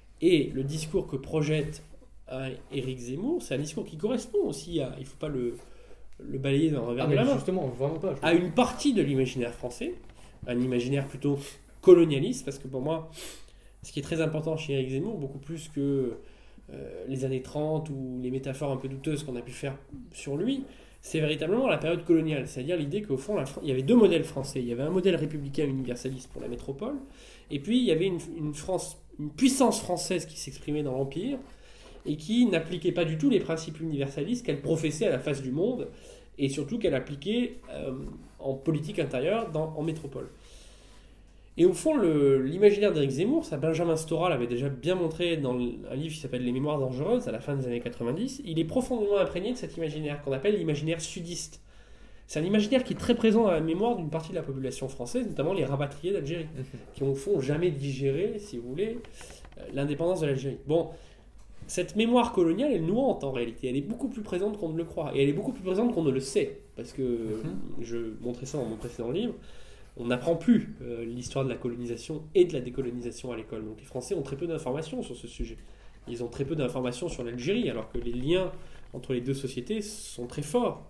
Et le discours que projette euh, Éric Zemmour, c'est un discours qui correspond aussi à, il ne faut pas le, le balayer d'un revers ah, de la main, justement, vraiment pas, à une partie de l'imaginaire français, un imaginaire plutôt colonialiste, parce que pour moi, ce qui est très important chez Éric Zemmour, beaucoup plus que euh, les années trente ou les métaphores un peu douteuses qu'on a pu faire sur lui, c'est véritablement la période coloniale, c'est-à-dire l'idée qu'au fond, la Fran- il y avait deux modèles français. Il y avait un modèle républicain universaliste pour la métropole, et puis il y avait une, une, France, une puissance française qui s'exprimait dans l'Empire, et qui n'appliquait pas du tout les principes universalistes qu'elle professait à la face du monde, et surtout qu'elle appliquait euh, en politique intérieure dans, en métropole. Et au fond, le, l'imaginaire d'Éric Zemmour, ça Benjamin Stora l'avait déjà bien montré dans le, un livre qui s'appelle Les Mémoires dangereuses, à la fin des années quatre-vingt-dix, il est profondément imprégné de cet imaginaire qu'on appelle l'imaginaire sudiste. C'est un imaginaire qui est très présent dans la mémoire d'une partie de la population française, notamment les rapatriés d'Algérie, qui au fond jamais digéré, si vous voulez, l'indépendance de l'Algérie. Bon, cette mémoire coloniale est nouante en réalité, elle est beaucoup plus présente qu'on ne le croit, et elle est beaucoup plus présente qu'on ne le sait, parce que, mm-hmm. je montrais ça dans mon précédent livre, on n'apprend plus euh, l'histoire de la colonisation et de la décolonisation à l'école. Donc les Français ont très peu d'informations sur ce sujet. Ils ont très peu d'informations sur l'Algérie, alors que les liens entre les deux sociétés sont très forts.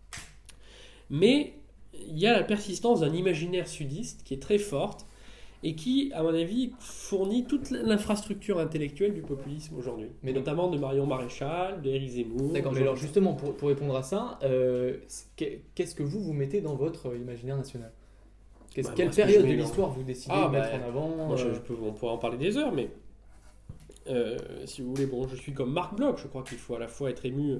Mais il y a la persistance d'un imaginaire sudiste qui est très forte et qui, à mon avis, fournit toute l'infrastructure intellectuelle du populisme aujourd'hui. Mais notamment de Marion Maréchal, d'Éric Zemmour. D'accord, mais alors justement, pour, pour répondre à ça, euh, qu'est-ce que vous, vous mettez dans votre imaginaire national ? Bah, Quelle moi, période de l'histoire vous décidez ah, de mettre bah, en avant moi, je, je peux, on pourrait en parler des heures, mais euh, si vous voulez, bon, je suis comme Marc Bloch, je crois qu'il faut à la fois être ému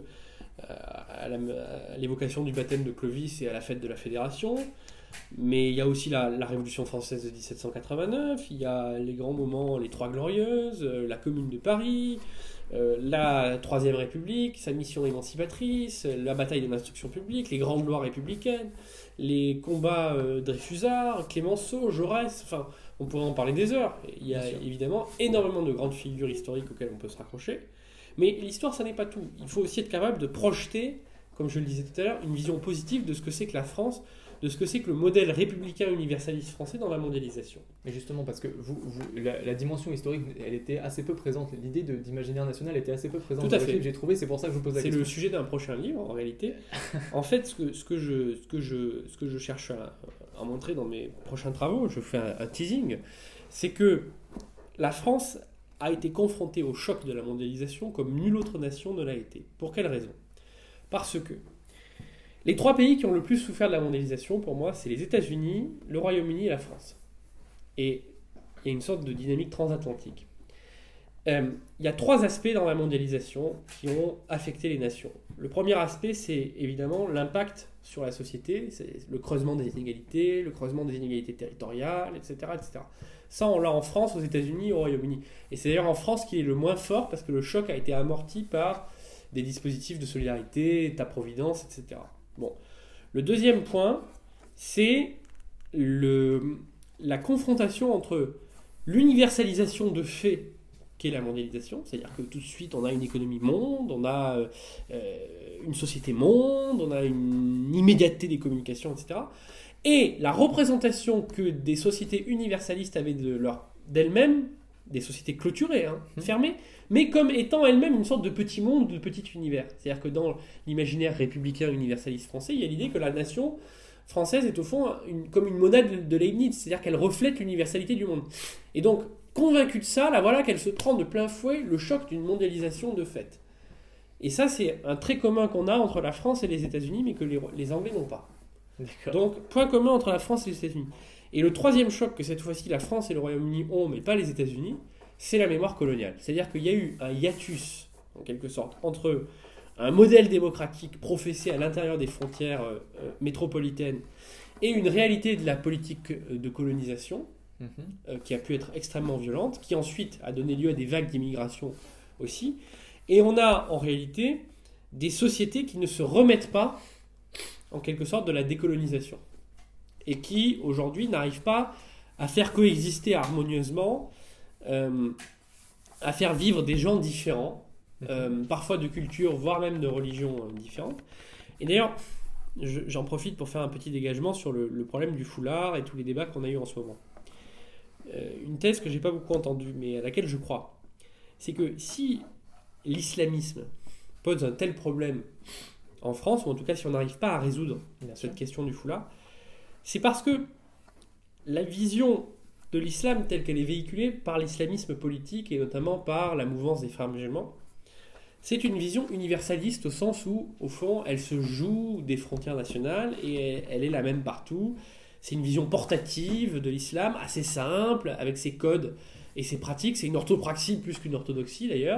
à, la, à l'évocation du baptême de Clovis et à la fête de la Fédération, mais il y a aussi la, la Révolution française de dix-sept cent quatre-vingt-neuf, il y a les grands moments, les Trois Glorieuses, la Commune de Paris, euh, la Troisième République, sa mission émancipatrice, la bataille de l'instruction publique, les grandes lois républicaines, les combats euh, Dreyfusard, Clémenceau, Jaurès, enfin, on pourrait en parler des heures. Il y a évidemment énormément de grandes figures historiques auxquelles on peut se raccrocher. Mais l'histoire, ça n'est pas tout. Il faut aussi être capable de projeter, comme je le disais tout à l'heure, une vision positive de ce que c'est que la France, de ce que c'est que le modèle républicain universaliste français dans la mondialisation. Mais justement, parce que vous, vous, la, la dimension historique, elle était assez peu présente. L'idée de, d'imaginaire national était assez peu présente. Tout à fait. J'ai trouvé, c'est pour ça que je vous pose la c'est question. C'est le sujet d'un prochain livre, en réalité. En fait, ce que, ce que, je, ce que, je, ce que je cherche à, à montrer dans mes prochains travaux, je fais un, un teasing, c'est que la France a été confrontée au choc de la mondialisation comme nulle autre nation ne l'a été. Pour quelle raison ? Parce que les trois pays qui ont le plus souffert de la mondialisation, pour moi, c'est les États-Unis, le Royaume-Uni et la France. Et il y a une sorte de dynamique transatlantique. Euh, il y a trois aspects dans la mondialisation qui ont affecté les nations. Le premier aspect, c'est évidemment l'impact sur la société, c'est le creusement des inégalités, le creusement des inégalités territoriales, et cetera, et cetera. Ça, on l'a en France, aux États-Unis, au Royaume-Uni. Et c'est d'ailleurs en France qu'il est le moins fort parce que le choc a été amorti par des dispositifs de solidarité, État-providence, et cetera. Bon. Le deuxième point, c'est le, la confrontation entre l'universalisation de fait qu'est la mondialisation, c'est-à-dire que tout de suite on a une économie monde, on a euh, une société monde, on a une immédiateté des communications, et cetera. Et la représentation que des sociétés universalistes avaient de leur, d'elles-mêmes, des sociétés clôturées, hein, mmh. fermées, mais comme étant elles-mêmes une sorte de petit monde, de petit univers. C'est-à-dire que dans l'imaginaire républicain universaliste français, il y a l'idée que la nation française est au fond une, comme une monade de Leibniz, c'est-à-dire qu'elle reflète l'universalité du monde. Et donc, convaincue de ça, là voilà qu'elle se prend de plein fouet le choc d'une mondialisation de fait. Et ça, c'est un trait commun qu'on a entre la France et les États-Unis, mais que les, les Anglais n'ont pas. D'accord. Donc, point commun entre la France et les États-Unis. Et le troisième choc que cette fois-ci la France et le Royaume-Uni ont, mais pas les États-Unis, c'est la mémoire coloniale. C'est-à-dire qu'il y a eu un hiatus, en quelque sorte, entre un modèle démocratique professé à l'intérieur des frontières euh, métropolitaines et une réalité de la politique de colonisation, mmh. euh, qui a pu être extrêmement violente, qui ensuite a donné lieu à des vagues d'immigration aussi. Et on a en réalité des sociétés qui ne se remettent pas, en quelque sorte, de la décolonisation. Et qui, aujourd'hui, n'arrivent pas à faire coexister harmonieusement, euh, à faire vivre des gens différents, euh, parfois de cultures, voire même de religions euh, différentes. Et d'ailleurs, je, j'en profite pour faire un petit dégagement sur le, le problème du foulard et tous les débats qu'on a eu en ce moment. Euh, une thèse que je n'ai pas beaucoup entendue, mais à laquelle je crois, c'est que si l'islamisme pose un tel problème en France, ou en tout cas si on n'arrive pas à résoudre Bien cette sûr. question du foulard, c'est parce que la vision de l'islam telle qu'elle est véhiculée par l'islamisme politique et notamment par la mouvance des frères musulmans C'est une vision universaliste au sens où, au fond, elle se joue des frontières nationales et elle est la même partout. C'est une vision portative de l'islam, assez simple, avec ses codes et ses pratiques. C'est une orthopraxie plus qu'une orthodoxie d'ailleurs.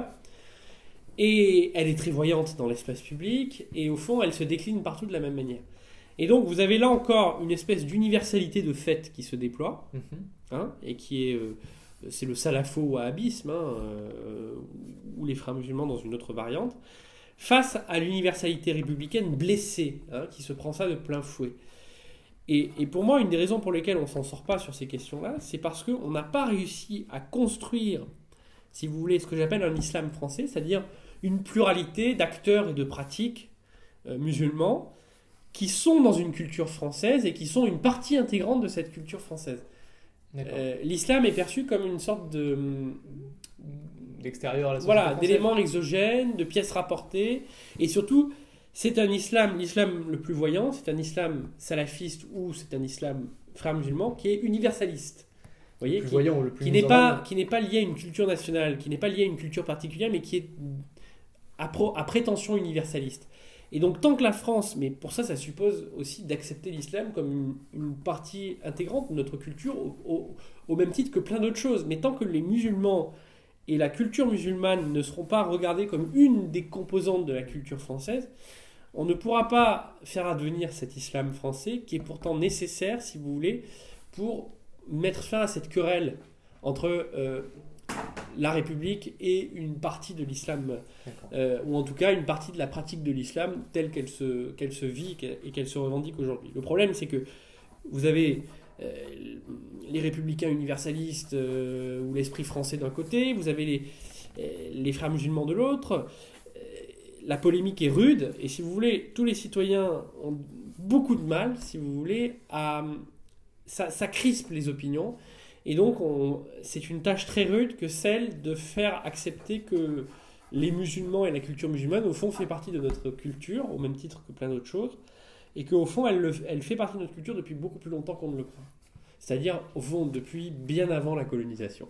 Et elle est très voyante dans l'espace public et au fond, elle se décline partout de la même manière. Et donc, vous avez là encore une espèce d'universalité de fait qui se déploie, mm-hmm. hein, et qui est... Euh, c'est le salafo-wahhabisme, hein, euh, ou les frères musulmans dans une autre variante, face à l'universalité républicaine blessée, hein, qui se prend ça de plein fouet. Et, et pour moi, une des raisons pour lesquelles on ne s'en sort pas sur ces questions-là, c'est parce qu'on n'a pas réussi à construire, si vous voulez, ce que j'appelle un islam français, c'est-à-dire une pluralité d'acteurs et de pratiques euh, musulmans qui sont dans une culture française et qui sont une partie intégrante de cette culture française. Euh, l'islam est perçu comme une sorte de d'extérieur à la société voilà, française. D'éléments exogènes, de pièces rapportées, et surtout c'est un islam, l'islam le plus voyant, c'est un islam salafiste ou c'est un islam frère musulman qui est universaliste. Vous voyez, le plus qui, voyant, le plus qui n'est pas qui n'est pas lié à une culture nationale, qui n'est pas lié à une culture particulière, mais qui est à, pro, à prétention universaliste. Et donc, tant que la France, mais pour ça, ça suppose aussi d'accepter l'islam comme une, une partie intégrante de notre culture, au, au, au même titre que plein d'autres choses. Mais tant que les musulmans et la culture musulmane ne seront pas regardés comme une des composantes de la culture française, on ne pourra pas faire advenir cet islam français, qui est pourtant nécessaire, si vous voulez, pour mettre fin à cette querelle entre euh, la République et une partie de l'islam, euh, ou en tout cas une partie de la pratique de l'islam telle qu'elle se, qu'elle se vit et qu'elle se revendique aujourd'hui. Le problème, c'est que vous avez euh, les républicains universalistes euh, ou l'esprit français d'un côté, vous avez les, euh, les frères musulmans de l'autre. Euh, la polémique est rude, et si vous voulez, tous les citoyens ont beaucoup de mal, si vous voulez, à... Ça, ça crispe les opinions. Et donc, on, c'est une tâche très rude que celle de faire accepter que les musulmans et la culture musulmane, au fond, fait partie de notre culture, au même titre que plein d'autres choses, et qu'au fond, elle, le, elle fait partie de notre culture depuis beaucoup plus longtemps qu'on ne le croit. C'est-à-dire, au fond, depuis bien avant la colonisation.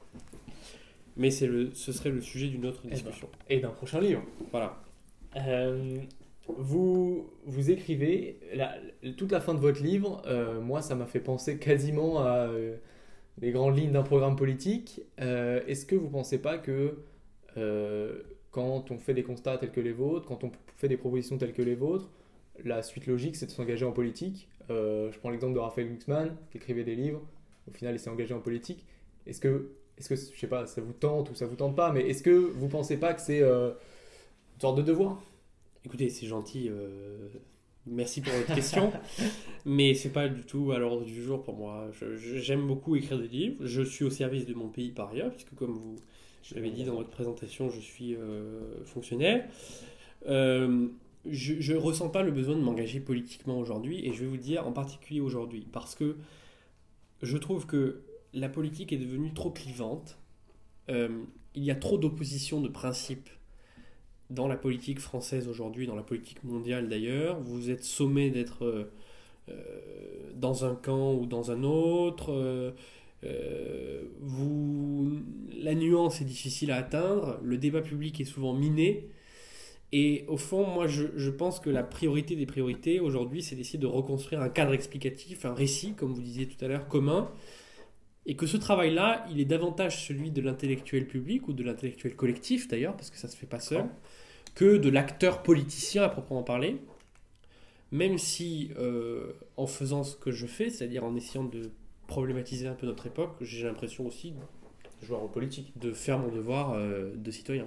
Mais c'est le, ce serait le sujet d'une autre discussion. Et, ben, et d'un prochain livre. Voilà. Euh, vous, vous écrivez, la, toute la fin de votre livre, euh, moi, ça m'a fait penser quasiment à... Euh, les grandes lignes d'un programme politique. Euh, est-ce que vous ne pensez pas que euh, quand on fait des constats tels que les vôtres, quand on fait des propositions telles que les vôtres, la suite logique, c'est de s'engager en politique. euh, Je prends l'exemple de Raphaël Glucksmann, qui écrivait des livres. Au final, il s'est engagé en politique. Est-ce que, est-ce que je sais pas, ça vous tente ou ça vous tente pas, mais est-ce que vous ne pensez pas que c'est euh, une sorte de devoir ? Écoutez, c'est gentil. Euh... Merci pour votre question, mais c'est pas du tout à l'ordre du jour pour moi. Je, je, j'aime beaucoup écrire des livres. Je suis au service de mon pays par ailleurs, puisque comme vous l'avez dit dans votre présentation, je suis euh, fonctionnaire. Euh, je ne ressens pas le besoin de m'engager politiquement aujourd'hui, et je vais vous dire en particulier aujourd'hui, parce que je trouve que la politique est devenue trop clivante. Euh, il y a trop d'opposition de principes dans la politique française aujourd'hui, dans la politique mondiale d'ailleurs. Vous êtes sommé d'être euh, euh, dans un camp ou dans un autre. Euh, euh, vous, la nuance est difficile à atteindre. Le débat public est souvent miné. Et au fond, moi, je, je pense que la priorité des priorités aujourd'hui, c'est d'essayer de reconstruire un cadre explicatif, un récit, comme vous disiez tout à l'heure, commun. Et que ce travail-là, il est davantage celui de l'intellectuel public ou de l'intellectuel collectif d'ailleurs, parce que ça ne se fait pas seul, que de l'acteur politicien à proprement parler, même si euh, en faisant ce que je fais, c'est-à-dire en essayant de problématiser un peu notre époque, j'ai l'impression aussi de jouer en politique, de faire mon devoir euh, de citoyen.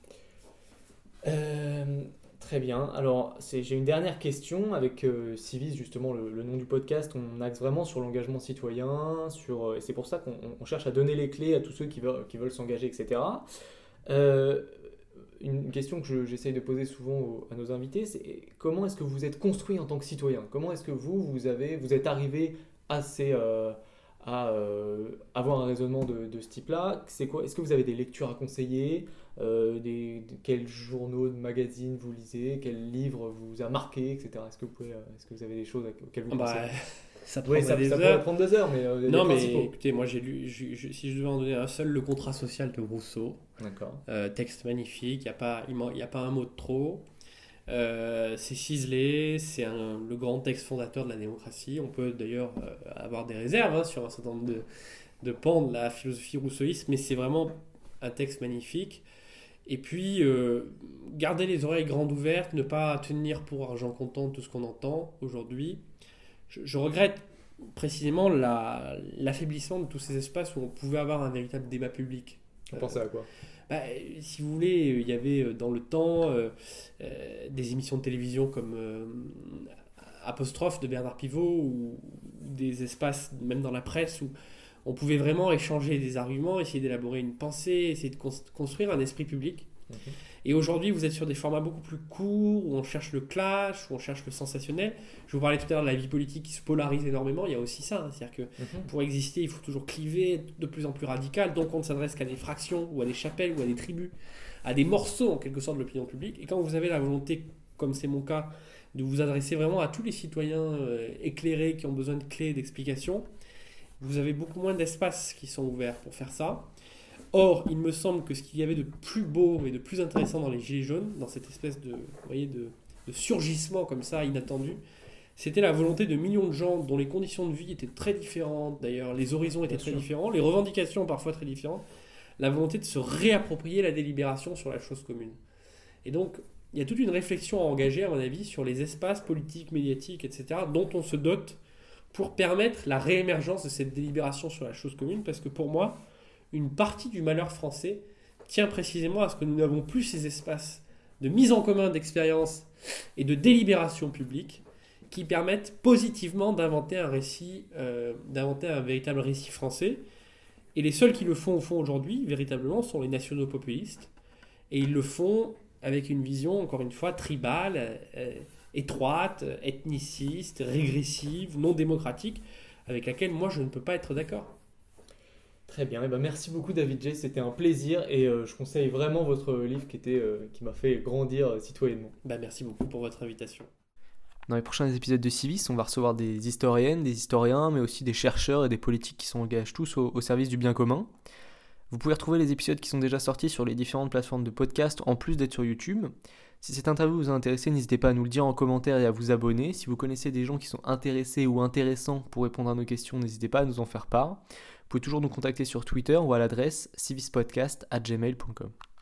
Euh, très bien. Alors, c'est, j'ai une dernière question avec euh, Civis, justement, le, le nom du podcast. On axe vraiment sur l'engagement citoyen, sur, euh, et c'est pour ça qu'on on cherche à donner les clés à tous ceux qui veulent, qui veulent s'engager, et cetera. Euh, une question que je, j'essaye de poser souvent aux, à nos invités, c'est comment est-ce que vous êtes construit en tant que citoyen ? Comment est-ce que vous, vous, avez, vous êtes arrivé à, ces, euh, à euh, avoir un raisonnement de, de ce type-là ? C'est quoi ? Est-ce que vous avez des lectures à conseiller ? Euh, des, de, quels journaux, de magazines vous lisez, quel livre vous a marqué, et cetera. Est-ce que vous pouvez, est-ce que vous avez des choses auxquelles vous bah, pensez ? ça Oui, prendrait ça, des ça heures. pourrait prendre deux heures, mais euh, les Non, mais principaux. écoutez, moi j'ai lu, je- je- si je devais en donner un seul, le contrat social de Rousseau, D'accord. euh, texte magnifique, il n'y a, pas- il man- il y a pas un mot de trop. Euh, c'est ciselé, c'est un- le grand texte fondateur de la démocratie. On peut d'ailleurs euh, avoir des réserves hein, sur un certain nombre de, de pans de la philosophie rousseauiste, mais c'est vraiment un texte magnifique. Et puis, euh, garder les oreilles grandes ouvertes, ne pas tenir pour argent comptant tout ce qu'on entend aujourd'hui. Je, je regrette précisément la- l'affaiblissement de tous ces espaces où on pouvait avoir un véritable débat public. Vous pensez à quoi? Bah, si vous voulez, il y avait euh, dans le temps euh, euh, des émissions de télévision comme euh, Apostrophe de Bernard Pivot ou des espaces, même dans la presse, où on pouvait vraiment échanger des arguments, essayer d'élaborer une pensée, essayer de cons- construire un esprit public. Mhm. Et aujourd'hui, vous êtes sur des formats beaucoup plus courts, où on cherche le clash, où on cherche le sensationnel. Je vous parlais tout à l'heure de la vie politique qui se polarise énormément, il y a aussi ça. hein. C'est-à-dire que Mhm. pour exister, il faut toujours cliver, être de plus en plus radical. Donc on ne s'adresse qu'à des fractions, ou à des chapelles, ou à des tribus, à des morceaux en quelque sorte de l'opinion publique. Et quand vous avez la volonté, comme c'est mon cas, de vous adresser vraiment à tous les citoyens euh, éclairés qui ont besoin de clés, d'explications, vous avez beaucoup moins d'espaces qui sont ouverts pour faire ça. Or, il me semble que ce qu'il y avait de plus beau et de plus intéressant dans les Gilets jaunes, dans cette espèce de, vous voyez, de, de surgissement comme ça, inattendu, c'était la volonté de millions de gens dont les conditions de vie étaient très différentes, d'ailleurs les horizons étaient Bien très sûr. différents, les revendications parfois très différentes, la volonté de se réapproprier la délibération sur la chose commune. Et donc, il y a toute une réflexion à engager, à mon avis, sur les espaces politiques, médiatiques, et cetera, dont on se dote pour permettre la réémergence de cette délibération sur la chose commune, parce que pour moi, une partie du malheur français tient précisément à ce que nous n'avons plus ces espaces de mise en commun d'expériences et de délibération publique qui permettent positivement d'inventer un récit, euh, d'inventer un véritable récit français. Et les seuls qui le font au fond aujourd'hui, véritablement, sont les nationaux populistes. Et ils le font avec une vision, encore une fois, tribale, euh, étroite, ethniciste, régressive, non démocratique, avec laquelle moi je ne peux pas être d'accord. Très bien, eh ben, merci beaucoup David J, c'était un plaisir et euh, je conseille vraiment votre livre qui, était, euh, qui m'a fait grandir euh, citoyennement. Bah, merci beaucoup pour votre invitation. Dans les prochains épisodes de Civis, on va recevoir des historiennes, des historiens, mais aussi des chercheurs et des politiques qui s'engagent tous au, au service du bien commun. Vous pouvez retrouver les épisodes qui sont déjà sortis sur les différentes plateformes de podcast, en plus d'être sur YouTube. Si cette interview vous a intéressé, n'hésitez pas à nous le dire en commentaire et à vous abonner. Si vous connaissez des gens qui sont intéressés ou intéressants pour répondre à nos questions, n'hésitez pas à nous en faire part. Vous pouvez toujours nous contacter sur Twitter ou à l'adresse civispodcast arobase gmail point com.